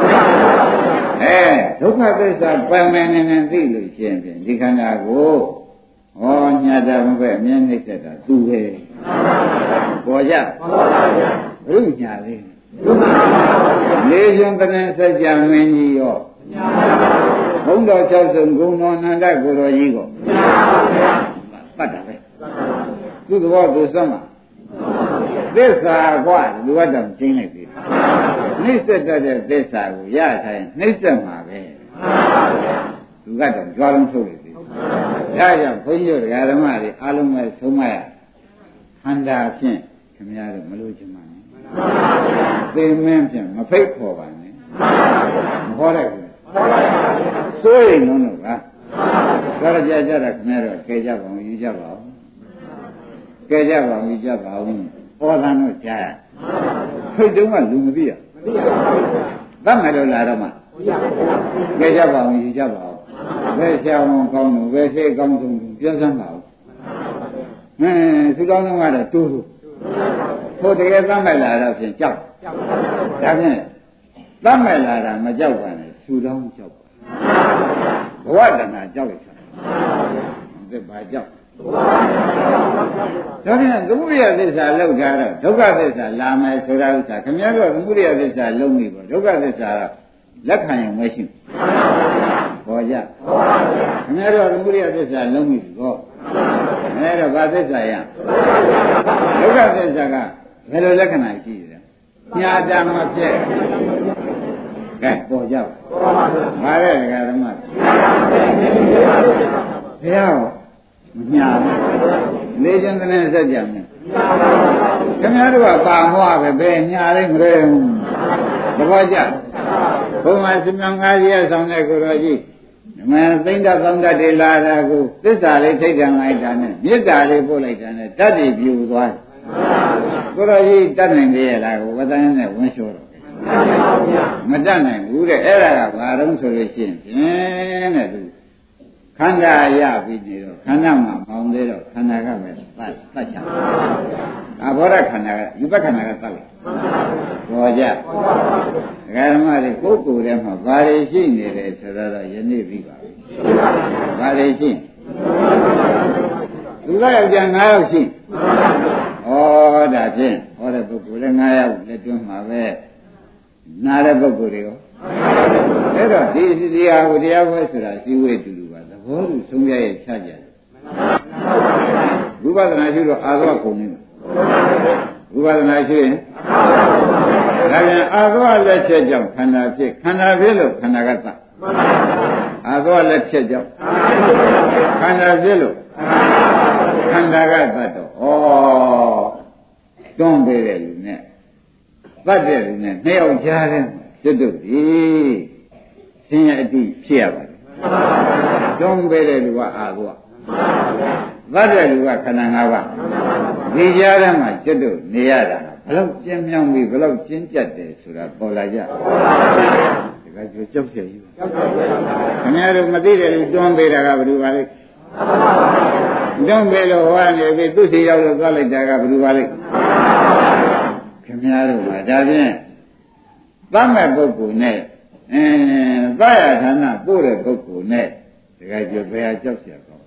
ဒုက္ခသစ္စာပယ်မယ်နဲ့သိလို့ရှိရင်ဒီခန္ဓာကိုဟောညတာမပဲအမြဲနှိမ့်သက်တာသူပဲပေါ်ကြဘုညာလေးလေးရှင်တဏ္ဍစัจ जा မင်းကြီးရောဘုံတော်၆စုံဂုဏ်တော်အနန္တကိုယ်တော်ကြီးကိုမှတ်တာပဲသူ့သဘောသူစမ်းမှာသစ္စာကွာလူကတောင်ကျင်းလိုက်ပြီနှိစ္စတတ်တဲ့သစ္စာကိုရထိုင်နှိစ္စမှာပဲလူကတော့ကြွားလုံးထုတ်လိုက်ပြီဒါကြောင့်ဘုန်းကြီးတို့ဓမ္မတွေအားလုံးပဲဆုံးမရခန္ဓာဖြင့်ခင်ဗျားတို့မလို့ချင်ပါနဲ့သိမင်းဖြင့်မဖိတ်ခေါ်ပါနဲ့မဟောလိုက်ဘူးစိုးရိမ်လို့ကဒါကြကြတာခင်ဗျားတို့ကဲကြပါဦးယူကြပါဦးကဲကြပါဦးယူကြပါဦးဟောတာတော့ကြားရဖိတ်တုံးကလူမသိရသတ်မယ်လို့လာတော့မှကဲကြပါဦးယူကြပါဦးဘယ်ကြောင်ကောင်းလို့ဘယ်စိတ်ကောင်းဆုံးပြောစမ်းပါဦးသူတော်လုံးကတော့တိုးဖို့တကယ်သတ်မဲ့လာတော့ဖြင့်ကြောက်ဒါဖြင့်သတ်မဲ့လာတာမကြောက်ပါနဲ့သူတော်ကြောက်ပါဘဝတဏှာကြောက်လိုက်တာဒါဘာကြောက်ဒါဖြင့်သမုဒိယသစ္စာလောက်ကြတော့ဒုက္ခသစ္စာလာမယ်ဆိုတာဥစ္စာခင်ဗျားတို့သမုဒိယသစ္စာလုံးပြီပေါ့ဒုက္ခသစ္စာကလက်ခံရင်မရှိဘူးပေါ်ကြခင်ဗျားတို့သမုဒိယသစ္စာလုံးပြီပေါ့အဲ့တော့ဘာသစ္စာရဒုက္ခသစ္စာကဘယ်လိုလက္ခဏာရှိလဲညာတာမဖြစ်ကဲပေါ်ကြပါတဲ့ဒကာဓမ္မဘုရားမညာဘူးလေချင်းတဲ့စက်ကြမယ်ခင်ဗျားတို့ကပါမွားပဲဘယ်ညာလေးမလဲသဘောကျဘုရားရှင်မြတ်ကြီးရဲ့ဆောင်တဲ့ကိုယ်တော်ကြီးမင်းသိမ့်တော့ကောင်းတတ်တယ်လာတာကိုသစ္စာလေးထိတ်တန်လိုက်တာနဲ့မေတ္တာလေးပို့လိုက်တာနဲ့တတ်တည်ပြူသွားတယ်ကိုယ်တော်ကြီးတတ်နိုင်သေးရဲ့လားကိုဝသန်းနဲ့ဝန်းလျှောတော့မတတ်နိုင်ဘူးတဲ့အဲ့ဒါကဘာတော့ဆိုလို့ရှိရင်တဲ့သူခန္ဓာရပြီးနေတော့ခန္ဓာမှာမောင်းသေးတော့ခန္ဓာကပဲတတ်ချာဘောရခန္ဓာကယူပခန္ဓာကတတ်လိုက်ဘောကြဒကာဓမ္မတွေကိုယ်ကိုယ်ထဲမှာဘာတွေရှိနေတယ်ဆိုတော့ယနေ့ပြီးပါပြီဘာတွေရှိသူကယောက်ျား9ယောက်ရှိဩဒါဖြင့်ဟောတဲ့ပုဂ္ဂိုလ်လည်း9ယောက်လက်တွင်းမှာပဲနားတဲ့ပုဂ္ဂိုလ်တွေရောအဲ့တော့ဒီဟာကိုတရားပွဲဆိုတာရှိဝေတူတူပါသဘောတူဆုံးဖြတ်ရချကြတယ်ဝိပဿနာရှိတော့အာသောကုန်နေတယ်ဝိပဿနာရှိရင်ဒါပြန်အာသောလက်ချက်ကြောင့်ခန္ဓာဖြစ်လို့ခန္ဓာကသအာသောလက်ချက်ကြောင့်ခန္ဓာဖြစ်လို့ခန္ဓာကသတော့တွန်းပေးတဲ့လူနဲ့သတ်တဲ့လူနဲ့နှစ်ယောက်ကြားတဲ့ကျွတ်တို့ဒီဆင်းရဲအတိဖြစ်ရပါတယ်တွန်းပေးတဲ့လူကအာသောသတ်တဲ့လူကခန္ဓာ၅ပါးဒီကြားထဲမှာကျွတ်တို့နေရတာဘယ်လောက်ကျင်းမြောင်းပြီးဘယ်လောက်ကျင်းကျက်တယ်ဆိုတာပေါ်လာကြဒီကကြိုကြောက်ရည်ခင်ဗျားတို့မသိတဲ့လူတွန်းပေးတာကဘယ်လိုပါလဲတွန်းပေးလို့ဟောနေပြီသူစီရောက်လို့သွားလိုက်တာကဘယ်လိုပါလဲခင်ဗျားတို့ကဒါဖြင့်သတ်မဲ့ပုဂ္ဂိုလ်နဲ့သရဌာနပို့တဲ့ပုဂ္ဂိုလ်နဲ့ဒီကကြိုဘယ်ဟာကြောက်ရကော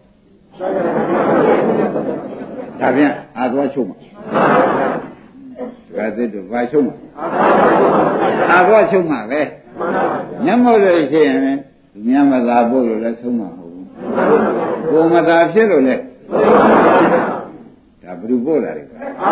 ဒါဖြင့်အာသွားချုပ်မှာဒါသစ်တို့ဘာချုပ်မှာအာသွားချုပ်မှာပဲညမဟုတ်လို့ရှိရင်သူများမသာပို့လို့လည်းဆုံးမှာမဟုတ်ဘူးကိုမသာဖြစ်လို့လည်းဒါဘယ်သူပို့လာလဲ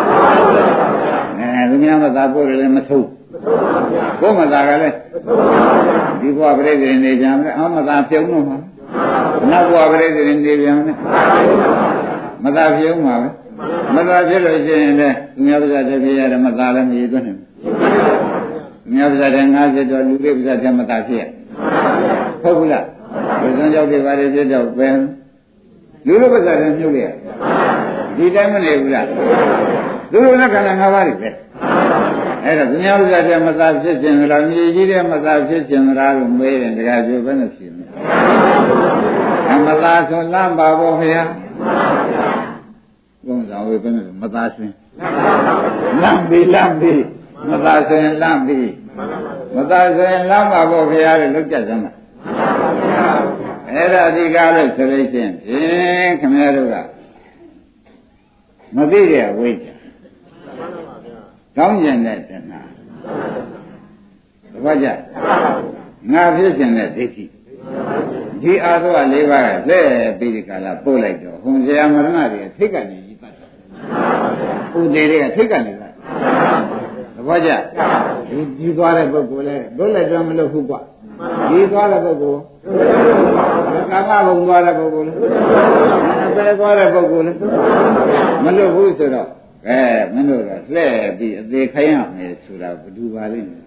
သူများမသာပို့လို့လည်းမဆုံးကိုမသာကလည်းဒီဘဝပြိတ္တိနေကြမယ်အမသာပြုံးတော့မှာနောက်ဘဝပြိတ္တိနေပြန်မယ်မသာပြုံးမှာပဲမသာဖြစ်လို့ရှိရင်လည်းသူများပါးစပ်တည်းဖြစ်ရတယ်မသာလည်းမရသွင်းနိုင်ဘူးသူများပါးစပ်တည်း50တော့လူတွေပါးစပ်တည်းမသာဖြစ်ရဟုတ်ဘူးလားဘယ်စွမ်းကြောက်တွေပါလေဖြစ်တော့ပဲလူတွေပါးစပ်တည်းမြုပ်ရဒီတိုင်းမနေဘူးလားလူတွေနဲ့ခန္ဓာ၅ပါးတွေပဲအဲ့တော့သူများပါးစပ်တည်းမသာဖြစ်ခြင်းလားမြေကြီးတဲ့မသာဖြစ်ခြင်းလားလို့မေးရင်တခါပြောဘယ်နဲ့ဖြစ်မလဲမသာဆိုလမ်းပါဖို့ခင်ဗျာဘုံဆောင်ဝေဘယ်နဲ့မသာစင်လမ်းပြီးမသာစင်လမ်းပြီးမသာစင်လမ်းပါဖို့ခင်ဗျာလို့လောက်ကြစမ်းပါအဲ့ဒါအဓိကလို့ဆိုလို့ချင်းဖြင့်ခင်ဗျားတို့ကမသိတဲ့ဝိဇ္ဇာကောင်းကျင်တဲ့တဏှာတပတ်ကြငါဖြစ်ခြင်းတဲ့ဒိဋ္ဌိဒီအာသဝ၄ပါးကလက်ပြီးဒီကလာပို့လိုက်တော့ဟွန်ဇရာမရဏတွေထိတ်ကနေကြီးပတ်တယ်ဥဒေတွေကထိတ်ကနေလာတပတ်ကြဒီသွားတဲ့ပုဂ္ဂိုလ်လဲဘုလည်းတော့မလို့ဟုတ်ကွာဒီသွားတဲ့ပုဂ္ဂိုလ်ကာမဘုံသွားတဲ့ပုဂ္ဂိုလ်လဲဘယ်သွားတဲ့ပုဂ္ဂိုလ်လဲမလို့ဘူးဆိုတော့မင်းတို့ကလှဲ့ပြီးအသေးခိုင်းရမယ်ဆိုတာဘယ်သူပါလိမ့်မယ်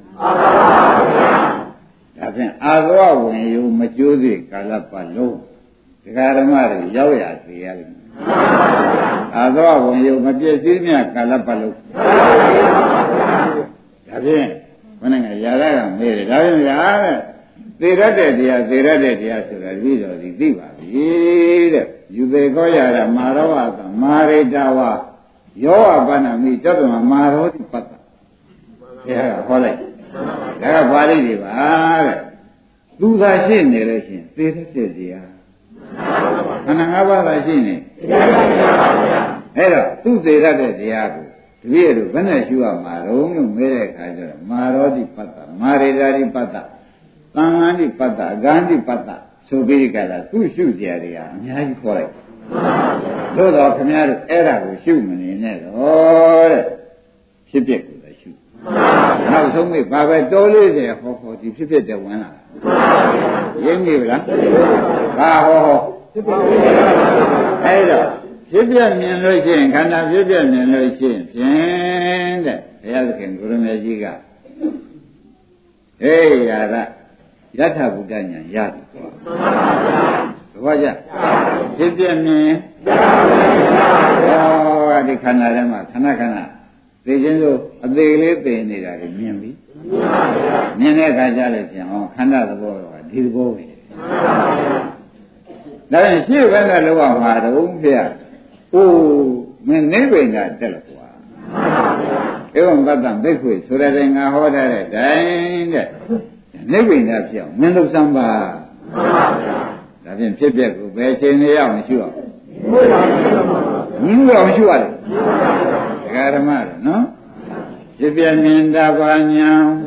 ဒါဖြင့်အာသဝဝင်ယုံမကျိုးသေးကာလပတ်လုံးဒကာဓမ္မတွေရောက်ရသေးရလိမ့်မယ်အာသဝဝင်ယုံမပြည့်စည်မြကာလပတ်လုံးဒါဖြင့်ဘယ်နဲ့ကຢာရကမေးတယ်ဒါဖြင့်ຢာတဲ့သသေရတဲ့တရားဆိုတာတပည့်တော်ဒီသိပါပြီတဲ့ယူပေကောရတာမာရဝသမာရိတဝယောဝပဏ္ဏမိတတ္တမမာရောတိပတ္တဒါကဟောလိုက်ဒါကပါဠိတွေပါတဲ့သူသာရှိနေလို့ရှိရင်သေရတဲ့တရားခန္ဓာ၅ပါးသာရှိနေအဲ့တော့သူသေရတဲ့တရားကိုတပည့်တို့ဘယ်နဲ့ရှုရမှာတော့လို့မဲတဲ့အခါကျတော့မာရောတိပတ္တမာရိတာတိပတ္တသံဃာတိပတ္တအဂန္တိပတ္တဆိုပြီးကြတာသူရှုကြရတဲ့အများကြီးခေါ်လိုက်သို့တော်ခင်ဗျားတို့အဲ့ဒါကိုရှုမနေနဲ့တော့တဲ့ဖြစ်ဖြစ်ကိုလည်းရှုနောက်ဆုံးမိဘာပဲတော်လေးတယ်ဟောဒီဖြစ်ဖြစ်တဲ့ဝင်လာရင်းနေပြီလားဘာဟောအဲ့တော့ဖြစ်ပြမြင်လို့ရှိရင်ခန္ဓာဖြစ်ပြမြင်လို့ရှိရင်ဖြင့်တဲ့ဘုရားသခင်ကိုရမေကြီးကဟေးယာရယထဗုဒ္ဓဉာဏ်ရတယ်ကွာသဘောကျဖြစ်ပြမြင်ဒီခန္ဓာထဲမှာခဏသိခြင်းဆိုအသေးလေးသိနေတာတွေမြင်ပြီမြင်တဲ့အခါကျလို့ရှိရင်ခန္ဓာသဘောကဒီသဘောပဲဒါဖြင့်ရှင်းဘက်ကလောကမှာတော့ဖေရအိုးမင်းနိဗ္ဗာန်တက်လို့ကွာဧဝံပတ္တံဘိက္ခွေဆိုတဲ့ငါဟောတဲ့တိုင်းတဲ့နိဗ္ဗာန်ဖြစ်အောင်မင်းလုပ်စမ်းပါဒါဖြင့်ဖြစ်ပျက်ကိုဘယ်ချိန်နေရအောင်ရှုအောင်ညင်းလို့ရှုရတယ်ဒကာဓမ္မတို့နော်ဖြစ်ပျက်မြင်တာပါညာ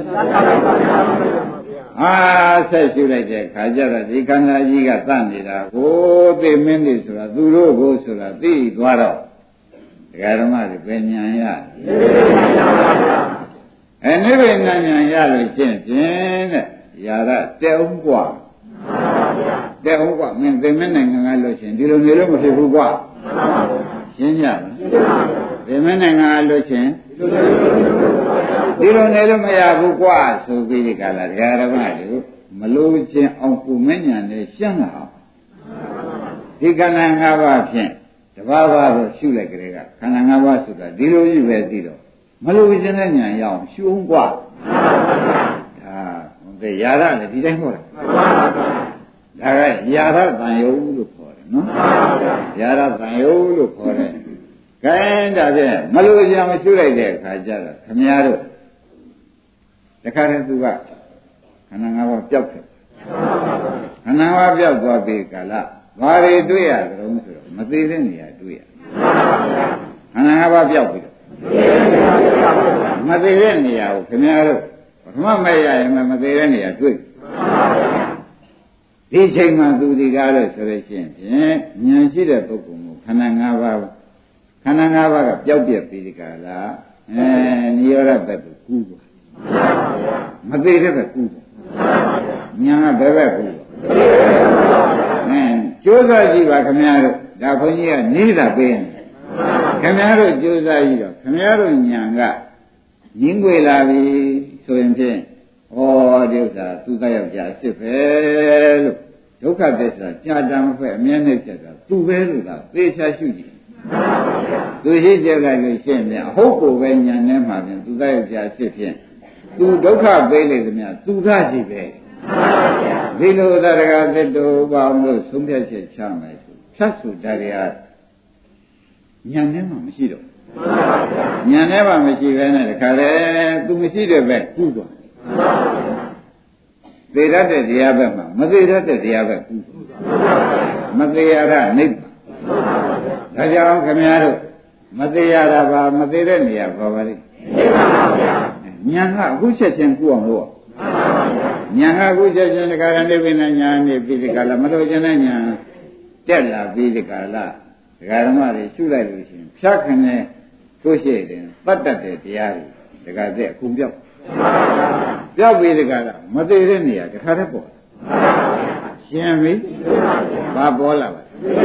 ဆက်ရှုလိုက်တဲ့ခါကျတော့ဒီခန္ဓာကြီးကသတ်နေတာကိုသိမင်းတွေဆိုတာသူတို့ကိုဆိုတာသိသွားတော့ဒကာဓမ္မတွေပဲဉာဏ်ရနိဗ္ဗာန်ဉာဏ်ရလို့ရှင်းဖြင့်တဲ့ယာရတဲ့အောင်กว่าတဲ့အောင်กว่าမင်းသိမင်းနိုင်ငံကလို့ရှင်းဒီလိုနေလို့မဖြစ်ဘူးกว่าရှင်းကြလားသိမင်းနိုင်ငံကလို့ရှင်းဒီလိုနေလို့မရဘူးกว่าဆိုပြီးဒီကလာဒကာရမတို့မလို့ချင်းအောင်ကိုမဉဏ်နဲ့ရှင်းလာအောင်ဒီခန္ဓာ၅ပါးဖြင့်တဘာဝတော့ရှုလိုက်ကြတဲ့ကခန္ဓာ၅ပါးဆိုတာဒီလိုကြီးပဲသိတော့မလို့ချင်းတဲ့ဉာဏ်ရအောင်ရှုအောင်กว่าဒါဟုတ်ကဲ့ယာရလည်းဒီတိုင်းဟောတယ်ဒါကယာရတန်ယုံလို့ခေါ်တယ်နော်ယာရတန်ယုံလို့ခေါ်တယ်ကဲဒါဖြင့်မလို့ချင်းမရှုလိုက်တဲ့အခါကျတော့ခမည်းတော်တခါတည်းသူကခန္ဓာ၅ပါးပျောက်တယ်ခန္ဓာ၅ပါးပျောက်သွားပြီကာလဘာတွေတွေ့ရကြုံဆိုတော့မသေးတဲ့နေရာတွေ့ရခန္ဓာ၅ပါးပျောက်ပြီတော့မသေးတဲ့နေရာကိုခင်ဗျားတို့ပထမမဲ့ရရင်မသေးတဲ့နေရာတွေ့ဒီချိန်မှာသူဒီကားလို့ဆိုလို့ရှိရင်ဖြင့်ဉာဏ်ရှိတဲ့ပုဂ္ဂိုလ်ကိုခန္ဓာ၅ပါးကပျောက်ပြက်ပြီးဒီကာလနိရောဓဘက်ကိုကူးသွားမသေးတဲ့ဘက်ကူးညာကဘယ်ဘက်ကူးကျိုးစားကြည့်ပါခင်ဗျားတို့ဒါခွန်ကြီးကနေတာပေးရင်ခင်ဗျားတို့ကျိုးစားကြည့်တော့ခင်ဗျားတို့ညာကရင်းွေလာပြီဆိုရင်ဖြင့်ဩဒီဥစ္စာသူသက်ရောက်ကြအစ်စ်ပဲလို့ဒုက္ခသစ္စာကြာတမ်းမဖက်အမြဲနဲ့ဖြစ်တာသူပဲလို့သာသေချာရှုကြည့်သူရှိကြလိုက်လို့ရှင်းပြန်အဟုတ်ကိုပဲညာနဲ့မှပြန်သူသက်ရောက်ကြအစ်စ်ဖြင့်သူဒုက္ခပေးလေသမျှသူသာကြည့်ပဲဒီလိုသရဂသတ္တဘာလို့ဆုံးဖြတ်ချက်ချမယ်ဆိုဖြတ်ဆိုတရားညာနဲ့မှမရှိတော့ညာနဲ့မှမရှိပဲနဲ့တခါလေသူမရှိတဲ့ဘက်ကူးသွားသေရတဲ့တရားဘက်မှာမသေရတဲ့တရားဘက်ကူးမသေရတာနိဗ္ဗာန်ဒါကြောင့်ခင်ဗျားတို့မသေးရတာပါမသေးတဲ့နေရာပါပါလိမ့်ညာကအခုချက်ချင်းကူအောင်လို့ညာကအခုချက်ချင်းဒီကရဏိဗ္ဗာန်ညာနေပြီးဒီကလာမလို့ခြင်းနဲ့ညာတက်လာပြီးဒီကလာဒကာဓမ္မတွေရှုလိုက်လို့ရှိရင်ဖြတ်ခနဲ့ကိုရှိတယ်တတ်တတ်တဲ့တရားတွေဒကာတဲ့အခုပြောက်ပြီးဒီကလာမသေးတဲ့နေရာတခါတည်းပေါ်ရှင်းပြီဘာပေါ်လာပါ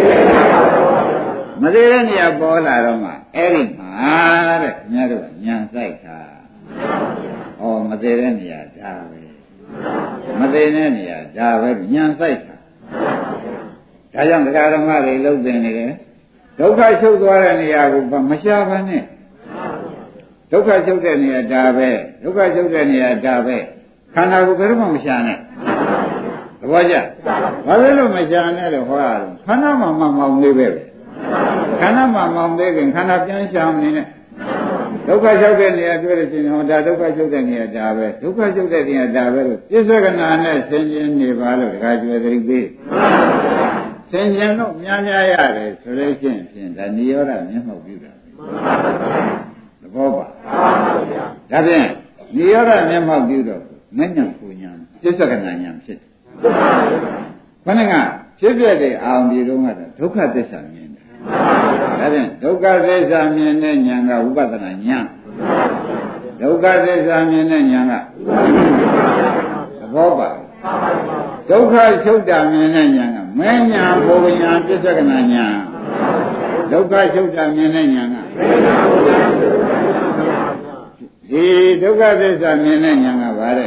မသေးတဲ့နေရာပေါ်လာတော့မှအဲ့ဒီမှာတဲ့ခင်ဗျားတို့ညာဆိုင်တာဩမသေးတဲ့နေရာဒါပဲမသေးတဲ့နေရာဒါပဲညာဆိုင်တာဒါကြောင့်တရားဓမ္မတွေလုံးသိနေတယ်ဒုက္ခချုပ်သွားတဲ့နေရာကိုမရှားပါနဲ့ဒုက္ခချုပ်တဲ့နေရာဒါပဲဒုက္ခချုပ်တဲ့နေရာဒါပဲခန္ဓာကိုယ်ဘယ်တော့မှမရှားနဲ့သဘောကျဘာလို့မရှာနဲ့လို့ဟောရတော့ခန္ဓာမှာမောင်သေးပဲခန္ဓာမှာမောင်သေးခင်ခန္ဓာပြန်ရှာမနေနဲ့ဒုက္ခချုပ်တဲ့နေရာတွေ့လို့ရှိရင်ဟောဒါဒုက္ခချုပ်တဲ့နေရာဒါပဲဒုက္ခချုပ်တဲ့နေရာဒါပဲလို့ပြစ္ဆကနာနဲ့ဆင်ခြင်နေပါလို့တခါကျွယ်သတိပေးဆင်ခြင်တော့များများရတယ်ဆိုလို့ရှိရင်ဒါနိရောဓမျက်မှောက်ပြုတာသဘောပါဒါဖြင့်နိရောဓမျက်မှောက်ပြုတော့မဉ္ဇဉ်ပူညာပြစ္ဆကနာညာဖြစ်တယ်ခဏကဖြစ်ပြတဲ့အာရုံဒီတော့ကတော့ဒုက္ခသစ္စာမြင်တယ်ဒါဖြင့်ဒုက္ခသစ္စာမြင်တဲ့ဉာဏ်ကဝိပဿနာဉာဏ်ဒုက္ခသစ္စာမြင်တဲ့ဉာဏ်ကသဘောပါဒုက္ခချုပ်တာမြင်တဲ့ဉာဏ်ကမဉ္ဇဉ်ပူညာပြစ္ဆကနာညာဒုက္ခချုပ်တာမြင်တဲ့ဉာဏ်ကဒီဒုက္ခသစ္စာမြင်တဲ့ဉာဏ်ကဘာလဲ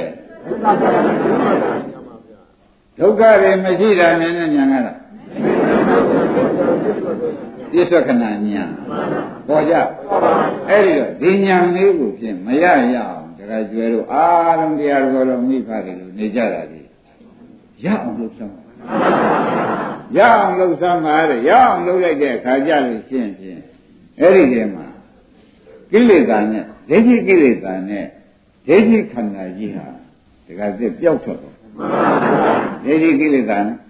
ဒုက္ခတွေမရှိတာနဲ့ဉာဏ်ကတော့ပြစ္ဆကနာဉာဏ်ပေါ်ကြအဲ့ဒီတော့ဒီဉာဏ်လေးကိုဖြင့်မရရအောင်တခါကျွဲတို့အားလုံးတရားတော်မိဖတွေလို့နေကြတာဒီရအောင်လုပ်စမ်းရအောင်လုပ်စမ်းပါတဲ့ရအောင်လုပ်လိုက်တဲ့အခါကြလို့ရှင်းဖြင့်အဲ့ဒီတည်းမှာကိလေသာနဲ့ဒိဋ္ဌိကိလေသာနဲ့ဒိဋ္ဌိခန္ဓာကြီးဟာတခါစစ်ပျောက်ထွက်တော့ဒိဋ္ဌိကိလေသာနဲ့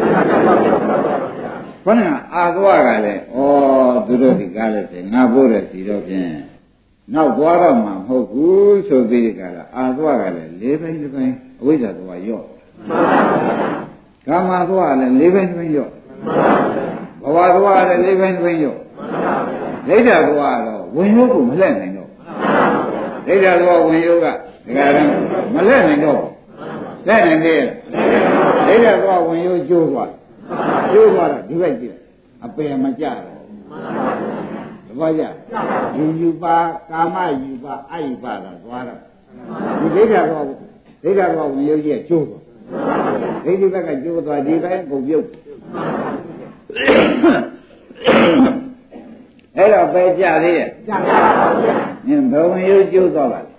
ခေါင်းကအာသွားကလည်းဩသူတို့ဒီကားလည်းငါပို့တယ်ဒီတော့ဖြင့်နောက်သွားတော့မှမဟုတ်ဘူးဆိုပြီးဒီကလာအာသွားကလည်း၄ဘိုင်းတစ်ဘိုင်းအဝိဇ္ဇာသွားရော့ကာမသွားလည်း၄ဘိုင်းတစ်ဘိုင်းရော့ဘဝသွားလည်း၄ဘိုင်းတစ်ဘိုင်းရော့ဒိဋ္ဌာသွားတော့ဝင်ရုပ်ကိုမလှည့်နိုင်တော့ဒိဋ္ဌာသွားဝင်ရုပ်ကဒီကရံမလှည့်နိုင်တော့လက်နိုင်သေးဒိဋ္ဌာသွားဝင်ရုပ်ကျိုးသွားတော့ဒီဘက်ကြည့်အပယ်မကြတော့သဘောကျယူပါကာမယူပါအယူပါကသွားတော့ဒီဒိဋ္ဌာသွားဝင်ရုပ်ကြီးကျိုးသွားဒိဋ္ဌိဘက်ကကျိုးသွားဒီဘက်ကိုပြုတ်အဲ့တော့ပဲကြသေးရဲ့ကြပါပါဘုရားညဘယ်ဝင်ရုပ်ကျိုးသွားပါလဲ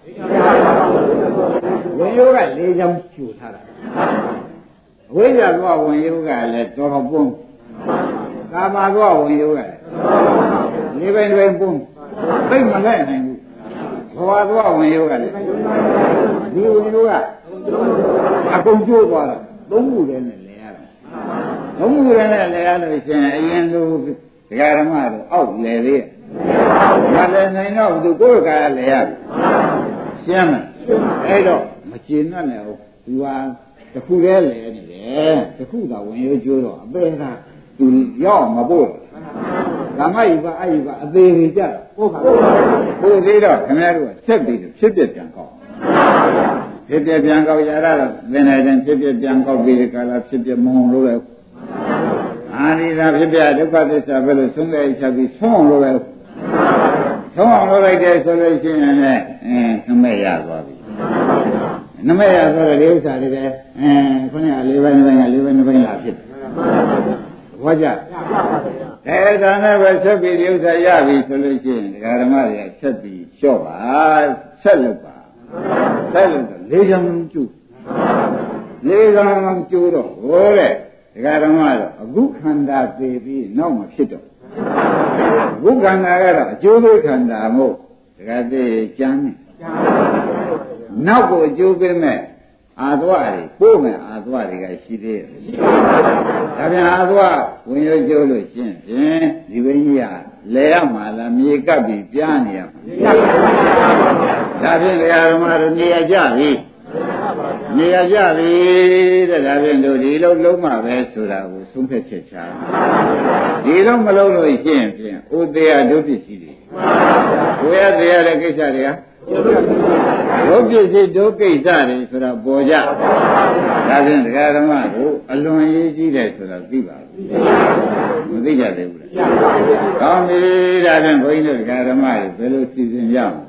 ဝင်ရုပ်က၄ချောင်းကျိုးထားတာအဝိဇ္ဇာသွားဝင်ရုပ်ကလည်းတော်တော်ပွန်းကာမသွားဝင်ရုပ်ကလည်း၄ဘိုင်းတွင်ပွန်းသိမလိုက်နိုင်ဘူးဘဝသွားဝင်ရုပ်ကလည်းဒီဝင်ရုပ်ကအကုန်ကျိုးသွားတာသုံးခုတည်းနဲ့လဲရတယ်သုံးခုတည်းနဲ့လဲရလို့ရှင်အရင်လိုဒကာဓမ္မတို့အောက်လဲသေးမလဲနိုင်တော့သူကိုယ်ကလဲရရှင်းမလားအဲ့တော့မကျေနပ်နဲ့ဟုတ်သူဟာတခုတည်းလဲနေတယ်တခုသာဝင်ရိုးကျိုးတော့အပေကသူရောက်မပို့ကာမယိပါအယိပါအသေးကြီးကြဟုတ်ပါဘူးပို့သေးတော့ခင်ဗျားတို့ကဆက်ပြီးဖြစ်ပြပြန်ကောက်ဖြစ်ပြပြန်ကောက်ရတာတော့သင်တဲ့တင်ဖြစ်ပြပြန်ကောက်ပြီးဒီကလာဖြစ်ပြမအောင်လို့လဲအာရိသာဖြစ်ပြဒုက္ခသစ္စာပဲလို့သုံးတဲ့ချက်ပြီးဆုံးအောင်လို့လဲဆုံးအောင်လုပ်လိုက်တယ်ဆိုလို့ရှိရင်လည်းနမဲ့ရသွားပြီနမဲ့ရဆိုတော့ဒီဥစ္စာတွေပဲခုနက၄ဘိုင်း၄ဘိုင်းက၄ဘိုင်း၄ဘိုင်းလာဖြစ်တယ်ဟောကြဒါနဲ့ပဲဆက်ပြီးဒီဥစ္စာရပြီဆိုလို့ရှိရင်ဒကာဓမ္မတွေကဆက်ပြီးလျှော့ပါဆက်လုပ်ပါဆက်လို့၄ချောင်းကျူ၄ချောင်းကျူတော့ဟိုတဲ့ဒကာဓမ္မတော့အခုခန္ဓာသိပြီးနောက်မှဖြစ်တော့ဘုခန္ဓာကတော့အကျိုးပေးခန္ဓာမို့ဒကာသိကျမ်းနေနောက်ကိုအကျိုးပေးမဲ့အာသွားတွေပို့မဲ့အာသွားတွေကရှိသေးတယ်ဒါပြန်အာသွားဝင်ရကျိုးလို့ရှင်းဖြင့်ဒီဝိညာဉ်လဲရမှာလားမြေကပ်ပြီးပြားနေရမှာဒါဖြင့်ဒကာဓမ္မတို့နေရကြပြီနေရကြပြီတဲ့ဒါဖြင့်တို့ဒီလုံးလုံးမှပဲဆိုတာကိုသုံးဖြတ်ချက်ချာဒီလုံးမလုံးလို့ရှင်းဖြင့်ဥသေးရဒုပစ္စည်းတွေဘုရားသေးရတဲ့ကိစ္စတွေကဒုပစ္စည်းဒုကိစ္စတွေဆိုတာပေါ်ကြဒါဖြင့်ဒကာဓမ္မတို့အလွန်ရေးကြီးတယ်ဆိုတာသိပါဘူးမသိကြသေးဘူးလားကောင်းပြီဒါဖြင့်ဘုန်းကြီးတို့ဒကာဓမ္မတွေဘယ်လိုစီစဉ်ရမ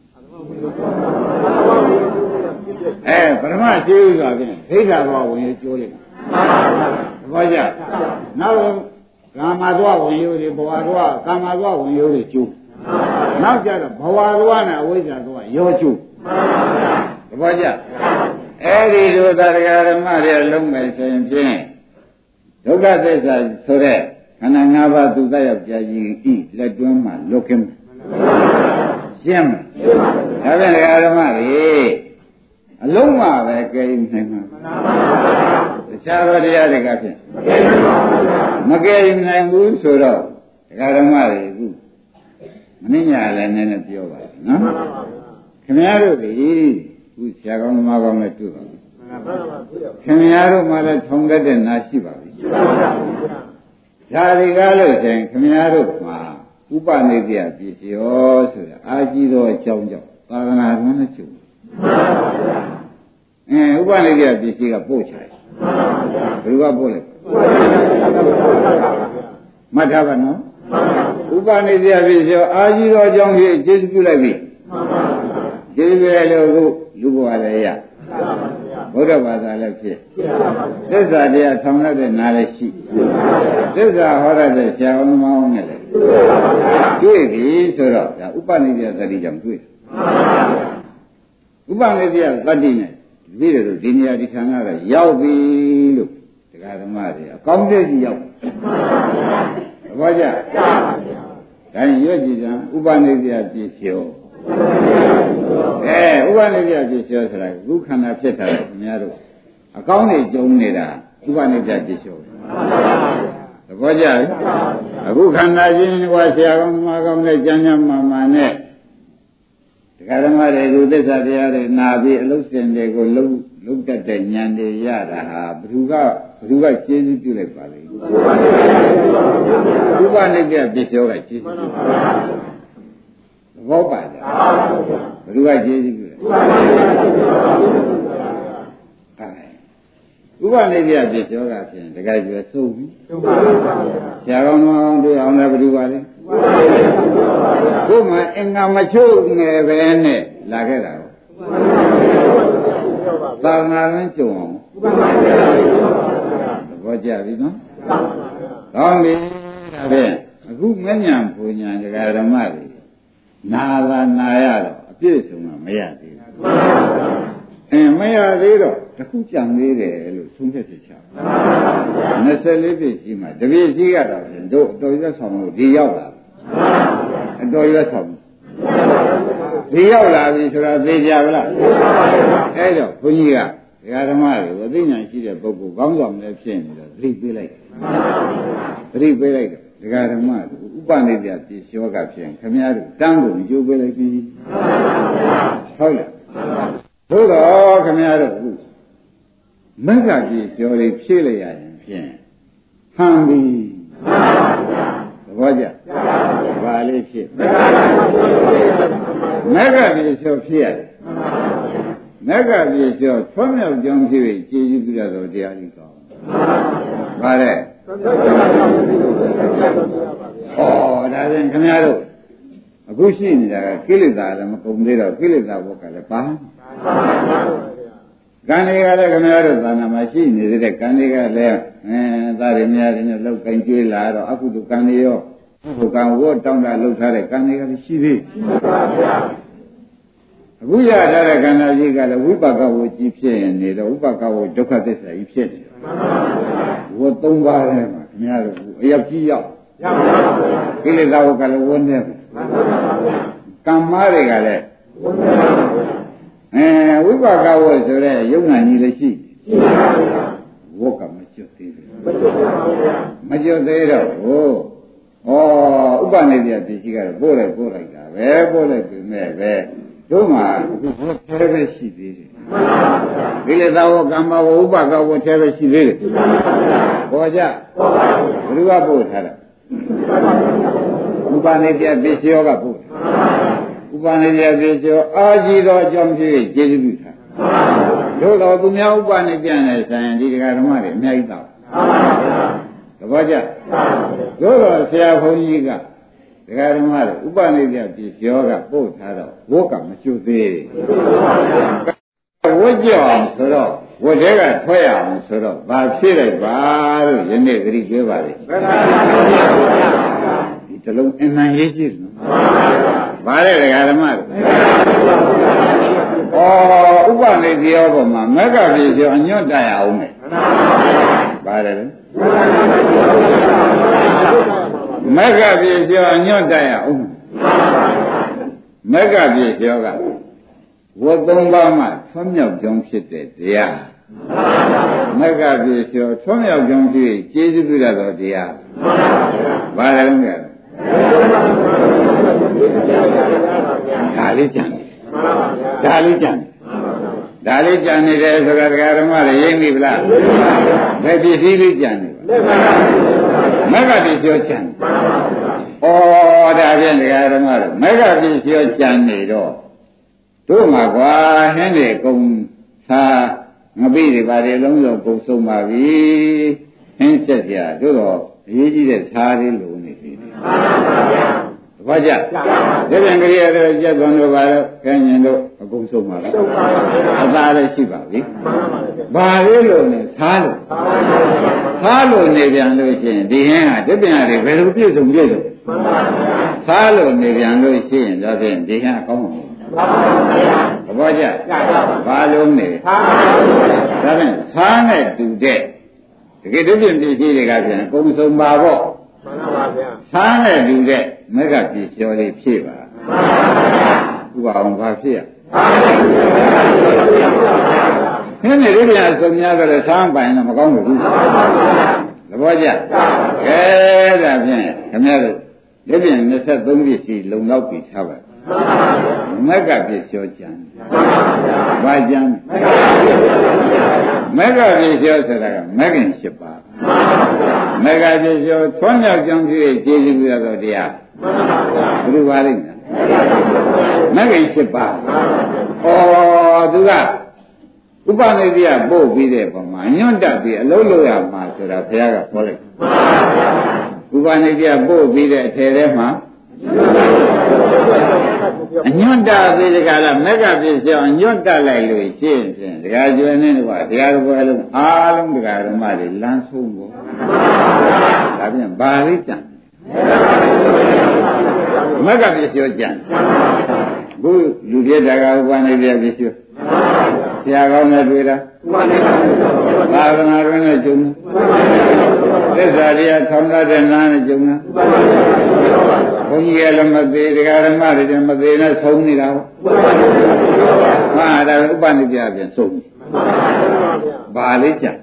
လဲပထမရှိဥစွာဖြင့်ဒိဋ္ဌာဘောဝင်ရကျိုးလိုက်ဘောကြနောက်ကာမသောဝင်ရတွေဘဝသောကာမသောဝင်ရတွေကျိုးနောက်ကြတော့ဘဝသောနဲ့အဝိဇ္ဇာသောရောကျိုးသဘောကျအဲ့ဒီလိုသာတရားဓမ္မတွေလုံးမယ်ဆိုရင်ဖြင့်ဒုက္ခသစ္စာဆိုတဲ့ခန္ဓာ၅ပါးသူသက်ရောက်ကြကြီးဤလက်တွင်းမှာလွတ်ကင်းရှင်းမဒါပြန်တရားဓမ္မတွေအလုံးမှာပဲကြိမ်နိုင်မှာတခြားသောတရားတွေကဖြင့်မကြိမ်နိုင်ဘူးဆိုတော့တရားဓမ္မတွေအခုမင်းညာလည်းနည်းနည်းပြောပါနော်ခင်ဗျားတို့ဒီခုဆရာကောင်းသမားကောင်းနဲ့တွေ့ပါဘူးခင်ဗျားတို့မှလည်းထုံတတ်တဲ့နာရှိပါပြီဒါဒီကားလို့ဆိုရင်ခင်ဗျားတို့မှာဥပနိဒေယပစ္စယောဆိုတာအာကြီးသောအကြောင်းကြောင့်သာသနာ့တွင်နဲ့ကျုပ်ဥပနိဒေယပစ္စည်းကပို့ချတယ်ဘယ်လိုကပို့လဲမှတ်ထားပါနော်ဥပနိဒေယပစ္စယောအာကြီးသောအကြောင်းကြီးကျေစုပြုလိုက်ပြီကျေစုပြုလိုက်လို့အခုလူဘဝလည်းရဘုရားဘာသာလည်းဖြစ်သစ္စာတရားထောင်ရတဲ့နာလည်းရှိသစ္စာဟောရတဲ့ဆရာကောင်းသမားကောင်းနဲ့လည်းတွေ့ပြီဆိုတော့ဒါဥပနိဒေယသတိကြောင့်တွေ့ဥပနိဒေယသတိနဲ့ဒီလိုဒီနေရာဒီဌာနကရောက်ပြီလို့တရားဓမ္မတွေအကောင်းတဲ့ကြီးရောက်သဘောကျဒါရင်ရွတ်ကြည့်ကြဥပနိဒေယပြည့်စုံဥပနိဒေယပြည့်စုံဆိုတာခုခန္ဓာဖြစ်တာခင်ဗျားတို့အကောင်းတွေကျုံနေတာဥပနိဒေယပြည့်စုံသဘောကျပြီအခုခန္ဓာချင်းကဆရာကောင်းသမားကောင်းနဲ့ကျမ်းမာမာနဲ့တရားဓမ္မတွေကိုသစ္စာတရားတွေနာပြီးအလုံးစင်တွေကိုလုံးတတ်တဲ့ဉာဏ်တွေရတာဟာဘ누구ကကျေးဇူးပြုလိုက်ပါလိမ့်ဥပနိဒေယပြည့်စုံကကျေးဇူးပြုသဘောပါကြဘ누구ကကျေးဇူးပြုလဲဥပနိဒေယပြည့်စုံကဖြင့်တကယ်ကျွယ်ဆုံးပြီဆရာကောင်းတို့အောင်လည်းဘ누구ပါလဲကိုယ်မှအင်္ဂါမချုပ်ငယ်ပဲနဲ့လာခဲ့တာသာငါလည်းကြုံအောင်သဘောကျပြီနော်ကောင်းပြီဒါဖြင့်အခုမဉ္ဇဉ်ပူညာတရားဓမ္မတွေနာသာနာရတော့အပြည့်စုံကမရသေးဘူးမရသေးတော့တခုကြံသေးတယ်လို့သုံးဖြတ်ချက်ချ24ပြည့်ရှိမှတပြည့်ရှိကတော့ဖြင့်တို့အတော်ရွတ်ဆောင်လို့ဒီရောက်လာအတော်ရွတ်ဆောင်ဒီရောက်လာပြီဆိုတာသိကြပါလားအဲ့တော့ဘုန်းကြီးကဒကာဓမ္မတွေကိုအသိဉာဏ်ရှိတဲ့ပုဂ္ဂိုလ်ကောင်းဆောင်လည်းဖြစ်နေတော့သတိပေးလိုက်တော့ဒကာဓမ္မတွေဥပနိဒေယပြည့်စုံကဖြစ်ခင်ဗျားတို့တန်းကိုကြိုးပေးလိုက်ပြီဟုတ်လားသို့တော့ခင်ဗျားတို့မက္ခကြီးကျော်တွေဖြည့်လိုက်ရရင်ဖြင့်ဟန်ပြီသဘောကျဘာလေးဖြစ်မက္ခကြီးကျော်ဖြည့်ရတယ်မက္ခကြီးကျော်ထွံ့မြောက်ကြောင်းဖြစ်ပြီးကျေးဇူးပြုရတော့တရားကြီးကောင်းပါတဲ့ဒါဖြင့်ခင်ဗျားတို့အခုရှိနေတာကကိလေသာလည်းမကုန်သေးတော့ကိလေသာဘုတ်ကလည်းပါကံတွေကလည်းခင်ဗျားတို့သာနာမှာရှိနေတဲ့ကံတွေကလည်းသားတွေများတွေနဲ့လောက်ကင်ကျွေးလာတော့အခုတို့ကံတွေရောကုသိုလ်ကံဝတ်တောင်းတာလှုပ်ထားတဲ့ကံတွေကလည်းရှိသေးအခုရထားတဲ့ကံတော်ကြီးကလည်းဝိပါကဝကြီးဖြစ်နေတော့ဝိပါကဝဒုက္ခသစ္စာကြီးဖြစ်နေဝတ်၃ပါးထဲမှာခင်ဗျားတို့အရောက်ကြီးရောက်ကိလေသာဝကလည်းဝန်းနေကံမားတွေကလည်းဝိပါကဝဆိုတဲ့ယုံနာကြီးလည်းရှိဝကမကျွတ်သေးဘူးမကျွတ်သေးတော့ဥပနိဒေယပစ္စည်းကတော့ပို့လိုက်တာပဲပို့လိုက်ပြီမဲ့ပဲတို့မှာအခုဘုထဲပဲရှိသေးတယ်ကိလေသာဝကမ္မဝဥပကဝထဲပဲရှိသေးတယ်ပေါ်ကြဘယ်သူကပို့ထားတာဥပနိဒေယပစ္စည်းကပို့ဥပနိဒေယပစ္စည်းအာကြီးသောအကြောင်းဖြစ်ကျေစုပြုထားတို့တော့သူများဥပနိဒေယနဲ့ဆိုင်ဒီတရားဓမ္မတွေအများကြီးတော့သဘောကျတို့တော့ဆရာဘုန်းကြီးကတရားဓမ္မတွေဥပနိဒေယပစ္စည်းကပို့ထားတော့ဝတ်ကမကျွသေးဝတ်ကြအောင်ဆိုတော့ဝတ်တဲ့ကထွက်ရအောင်ဆိုတော့ဗာဖြည့်လိုက်ပါလို့ယနေ့သတိပေးပါလေဒီတလုံးအမှန်ရေးကြည့်နော်ဗာတဲ့ဓမ္မတွေဥပနိပြောပေါ်မှာမက္ခပြည့်စုံအညွတ်တတ်ရအောင်မယ်ပါတယ်လေမက္ခပြည့်စုံအညွတ်တတ်ရအောင်မက္ခပြည့်စုံကဝတ်သုံးပါးမှထွံ့မြောက်ကြောင်းဖြစ်တဲ့တရားမက္ခပြည့်စုံထွံ့မြောက်ကြောင်းဖြစ်ကျေးဇူးပြုရသောတရားပါတယ်လေဒါလေးကြံဒါလေးကြံဒါလေးကြံနေတယ်ဆိုတာတရားဓမ္မတွေရိပ်မိဗလားဘယ်ပစ္စည်းလေးကြံနေမက္ခပစ္စည်းကြံဩဒါဖြင့်တရားဓမ္မတွေမက္ခပစ္စည်းကြံနေတော့တို့မှာကွာဟင်းတွေကုန်သာငပိတွေပါတယ်လုံးစုံကုန်ဆုံးပါပြီဟင်းချက်ကြတို့တော့အရေးကြီးတဲ့သားလေးလိုနေပြီဘာကြဒီပြန်ကြရတဲ့ကြက်သွန်တို့ပါတော့ခင်းရင်တို့အကုန်ဆုံးပါလားအသာလည်းရှိပါပြီဘာလေးလို့နဲ့သားလို့နေပြန်လို့ရှိရင်ဒီဟင်းဟာဒီပြန်တွေဘယ်လိုပြည့်စုံသားလို့နေပြန်လို့ရှိရင်ဒါဖြင့်ဒီဟင်းအကောင်းမှာဘာကြဘာလို့နေဒါဖြင့်သားနဲ့တူတဲ့တကယ်ဒီပြင်ပြည်ကြီးတွေကပြန်အကုန်ဆုံးပါပေါ့မှန်ပါဗျာသားနဲ့တူတဲ့မက္ခပစ္စည်းလေးဖြည့်ပါဥပအောင်ဘာဖြည့်ရခင်းနေဒီပြန်အစုံများကြတယ်သားပိုင်တော့မကောင်းဘူးသဘောကျကဲဒါဖြင့်ခင်ဗျားတို့ဒီပြန်23ပစ္စည်းလုံလောက်ပြီထားပါမက္ခပစ္စည်းကြံဘာကြံမက္ခပစ္စည်းဆိုတာကမဂ္ဂင်7ပါးမက္ခပစ္စည်းထွန်းမြောက်ကြောင်းဖြစ်ကျေးဇူးပြုရသောတရားဘယ်လိုပါလိမ့်မဂ္ဂင်7ပါးဩသူကဥပနိတိယပို့ပြီးတဲ့ပုံမှာညွန့်တက်ပြီးအလုံးလို့ရမှာဆိုတာဘုရားကဟောလိုက်ဥပနိတိယပို့ပြီးတဲ့အထည်ထဲမှာအညွန့်တာပြီးဒီကလာမက္ခပစ္စည်းအညွန့်တက်လိုက်လို့ရှင်းဖြင့်ဒကာကျွယ်နဲ့ကွာဒကာဘွယ်လုံးအားလုံးဒကာဓမ္မတွေလမ်းဆုံးပေါ့ဒါပြန်ဘာလေးကြံမက္ခပစ္စည်းကြံခုလူပြည့်တကာဥပနိဒေပစ္စည်းဆရာကောင်းနဲ့တွေ့တာသာသနာ့တွင်နဲ့ကျုံသစ္စာတရားထောင်တဲ့နားနဲ့ကျုံတာဘုန်းကြီးကလည်းမသေးဒကာဓမ္မတွေလည်းမသေးနဲ့ဆုံးနေတာဟုတ်ဒါဥပနိဒေပြန်ဆုံးဘာလေးကြံ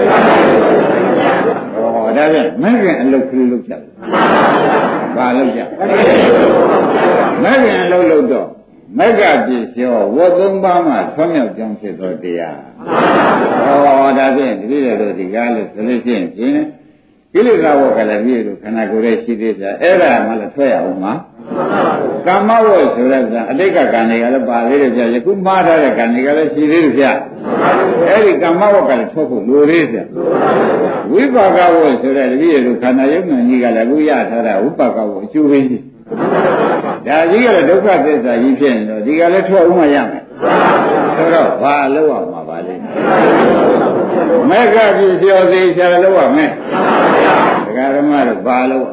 ဒါပြန်မဂ္ဂင်အလုပ်ကလေးလုပ်ကြတယ်ဘာလုပ်ကြမဂ္ဂင်အလုပ်လုပ်တော့မက္ခပစ္စည်းဝတ်သုံးပါးမှထွံ့မြောက်ကြောင်းဖြစ်သောတရားဒါဖြင့်ဒီလိုတို့ဒီကားလို့ဆိုလို့ရှိရင်ကိလေသာဝတ်ကလည်းပြည့်လို့ခန္ဓာကိုယ်ရဲ့ရှိသေးတယ်အဲ့ဒါမှလည်းထွက်ရအောင်မှာကာမဝတ်ဆိုတဲ့ကအတိတ်ကကံတွေကလည်းပါသေးတယ်ဗျယခုမှားထားတဲ့ကံတွေကလည်းရှိသေးတယ်ဗျအဲ့ဒီကာမဝတ်ကလည်းထွက်ဖို့လိုသေးတယ်ဝိပါကဝတ်ဆိုတဲ့တပည့်တို့ခန္ဓာယုံဉာဏ်ကြီးကလည်းအခုရထားတာဝိပါကဝတ်အကျိုးပေးကြီးဒါကြီးကလည်းဒုက္ခသစ္စာကြီးဖြစ်နေတော့ဒီကလည်းထွက်ဦးမှရမယ်ဆိုတော့ဘာလို့ရမှာပါလဲမက္ခပစ္စည်းသေးချာလို့ရမယ်ဒကာဓမ္မတို့ဘာလို့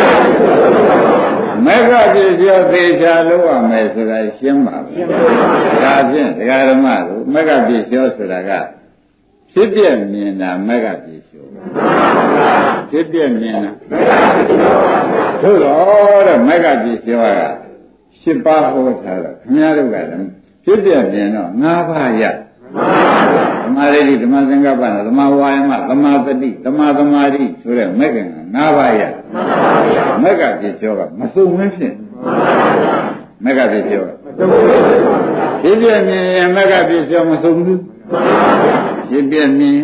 မက္ခပစ္စည်းသေးချာလို့ရမယ်ဆိုတာရှင်းပါပြီဒါဖြင့်ဒကာဓမ္မတို့မက္ခပစ္စည်းဆိုတာကဖြစ်ပြမြင်တာမက္ခပစ္စည်းဖြစ်ပြမြင်တာသို့တော့တဲ့မက္ခပစ္စည်းက7ပါးဟောထားတော့ခင်ဗျားတို့ကလည်းဖြစ်ပြမြင်တော့5ပါးရဓမ္မရိတိဓမ္မသင်္ကပ္ပနဲ့ဓမ္မဝါယမဓမ္မပတိဓမ္မသမာဓိဆိုတဲ့မက္ခင်က5ပါးရမက္ခပစ္စည်းကမစုံမဖြစ်မက္ခပစ္စည်းကဖြစ်ပြမြင်ရင်မက္ခပစ္စည်းမစုံဘူးဖြစ်ပြမြင်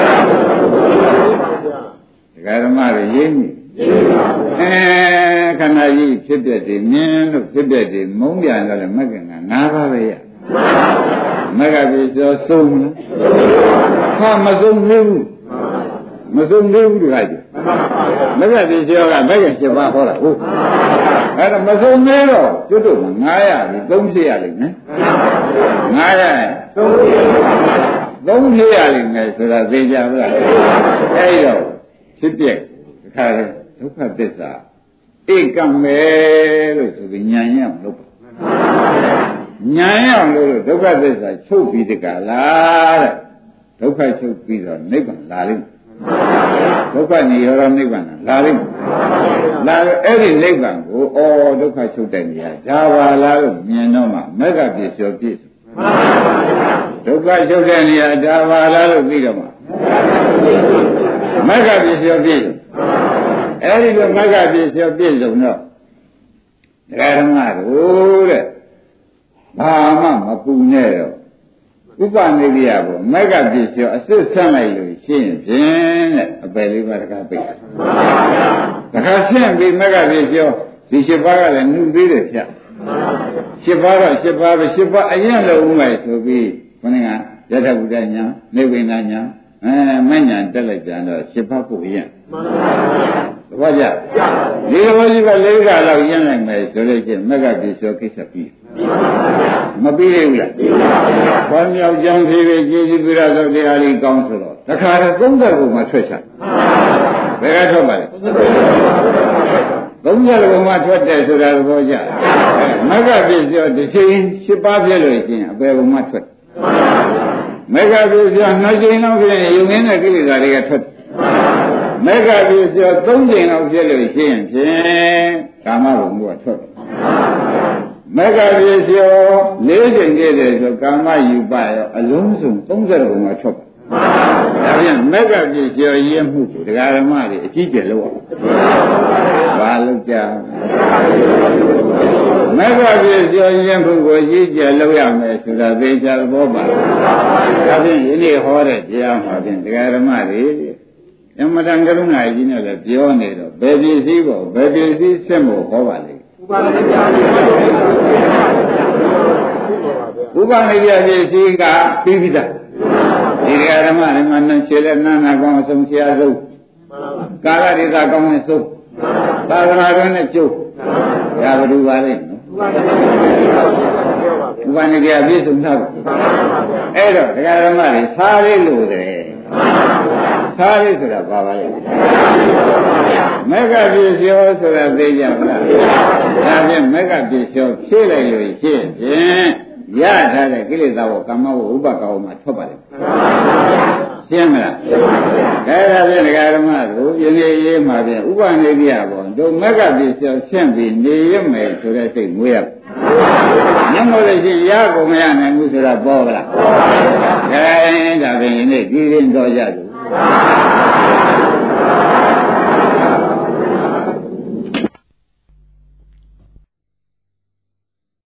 ဒကာဓမ္မတွေရင်းမိခန္ဓာကြီးဖြစ်ပြတယ်မြင်လို့ဖြစ်ပြတယ်မုန်းပြန်တော့လည်းမက္ကင်က5ပါးပဲရမက္ကပစ္စည်းစုံလားမစုံသေးဘူးမစုံသေးဘူးဒီကကြီးမက္ကပစ္စည်းကမက္ကင်7ပါးဟောတာဟုတ်အဲ့ဒါမစုံသေးတော့ကျွတ်တို့900ပြီ3ဖြစ်ရလိမ့်မယ်900 3ဖြစ်ရလိမ့်မယ်ဆိုတာသိကြဘူးလားအဲ့တော့ဖြစ်ပြခါတယ်ဒုက္ခသစ္စာဧကံပဲလို့ဆိုပြီးဉာဏ်ရမလို့ပါညာရောက်လို့ဒုက္ခသစ္စာချုပ်ပြီးတကလားတဲ့ဒုက္ခချုပ်ပြီးတော့နိဗ္ဗာန်လာလိမ့်မယ်ဒုက္ခនិရောဓနိဗ္ဗာန်လာလိမ့်မယ်လာတော့အဲ့ဒီနိဗ္ဗာန်ကိုဒုက္ခချုပ်တဲ့နေရာဒါပါလားလို့မြင်တော့မှမဂ္ဂပစ္စယောပြည့်စုံဒုက္ခချုပ်တဲ့နေရာဒါပါလားလို့ပြီးတော့မှမဂ္ဂပစ္စယောပြည့်စုံအဲ့ဒီလိုမဂ္ဂပစ္စယောပြည့်စုံတော့ဒကာဓမ္မတို့တဲ့ဘာမှမပူနဲ့တော့ဥပနိရိယကိုမဂ္ဂပစ္စယောအစစ်ဆန့်လိုက်လို့ရှင်းဖြင့်တဲ့အပယ်လေးပါးတကားပိတ်တခါရှင်းပြီးမဂ္ဂပစ္စယောဒီ7ပါးကလည်းနှုတ်သေးတယ်ဖြတ်7ပါးတော့7ပါးပဲ7ပါးအရင်လုံးဦးမယ်ဆိုပြီးခொနကယထဗုဒ္ဓညာနိဗ္ဗာန်ညာမဉ္ဇဏ်တက်လိုက်ကြတော့7ပါးကိုရင်သဘောကျဒီလိုကြီးပဲ၄ခါလောက်ရင်နိုင်မယ်ဆိုလို့ချင်းမဂ္ဂပစ္စယောကိစ္စပြီးမပြီးရဘူးလားဘာမြောက်ကြောင်းဖြည်းဖြည်းကြည်ကြည်ပြရသောတရားလေးကောင်းဆိုတော့တခါတော့30ခုမှထွက်ချဘယ်ကထွက်ပါလဲ30ခုမှထွက်တယ်ဆိုတာသဘောကျမဂ္ဂပစ္စယောတစ်ချိန်7ပါးပြည့်လို့ချင်းအပေဘုံမှထွက်မဂ္ဂပစ္စယော2ချိန်လောက်ပြည့်ရင်ယုံနေတဲ့ကိလေသာတွေကထွက်မဂ္ဂပစ္စယော3ချိန်လောက်ပြည့်လို့ရှိရင်ဖြင့်ကာမဘုံကထွက်မဂ္ဂပစ္စယော4ချိန်ပြည့်တယ်ဆိုကာမယူပရောအလုံးစုံ30ဘုံကထွက်ဒါပြန်မဂ္ဂပစ္စယောရင်းမှုဒကာဓမ္မတွေအကြီးကျယ်လို့ဘာလို့ကြာမဂ္ဂပစ္စယောရင်းမှုကိုအကြီးကျယ်လို့ရမယ်ဆိုတာသိချသဘောပါဒါပြန်ဒီနေ့ဟောတဲ့တရားမှာဖြင့်ဒကာဓမ္မတွေအမတန်ကရုဏာကြီးနဲ့လည်းပြောနေတော့ဘယ်ပစ္စည်းကိုဘယ်ပစ္စည်းဆက်ဖို့ဟောပါလိမ့်ဥပနိယပစ္စည်းကပြီးပြီသားဒီဓမ္မဓမ္မနဲ့ခြေလက်နာနာကောင်းအဆုံးဆရာဆုံးကာလဒေသကောင်းနဲ့ဆုံးသာသနာတော်နဲ့ကျုပ်ဒါဘယ်လိုပါလဲဥပနိယပြည့်စုံတာအဲ့တော့ဓမ္မတွေစားလေးလို့တယ်စားလေးဆိုတာဘာပါလဲမဂ္ဂပစ္စယောဆိုတာသိကြမလားဒါဖြင့်မဂ္ဂပစ္စယောဖြည့်လိုက်လို့ရှိရင်ရထားတဲ့ကိလေသာကိုကာမဝဥပကာဝမှာထွက်ပါလိမ့်ရှင်းမလားအဲ့ဒါဖြင့်ဒကာဓမ္မတို့ယနေ့ရေးမှာဖြင့်ဥပနိဒိယဘောတို့မဂ္ဂပစ္စယောရှင်းပြီးနေရမယ်ဆိုတဲ့စိတ်မွေးရညမို့လို့ရှိရကုန်မရနိုင်ဘူးဆိုတာပေါ်ကလားဒါဖြင့်ယနေ့ဒီရင်တော်ကြသူ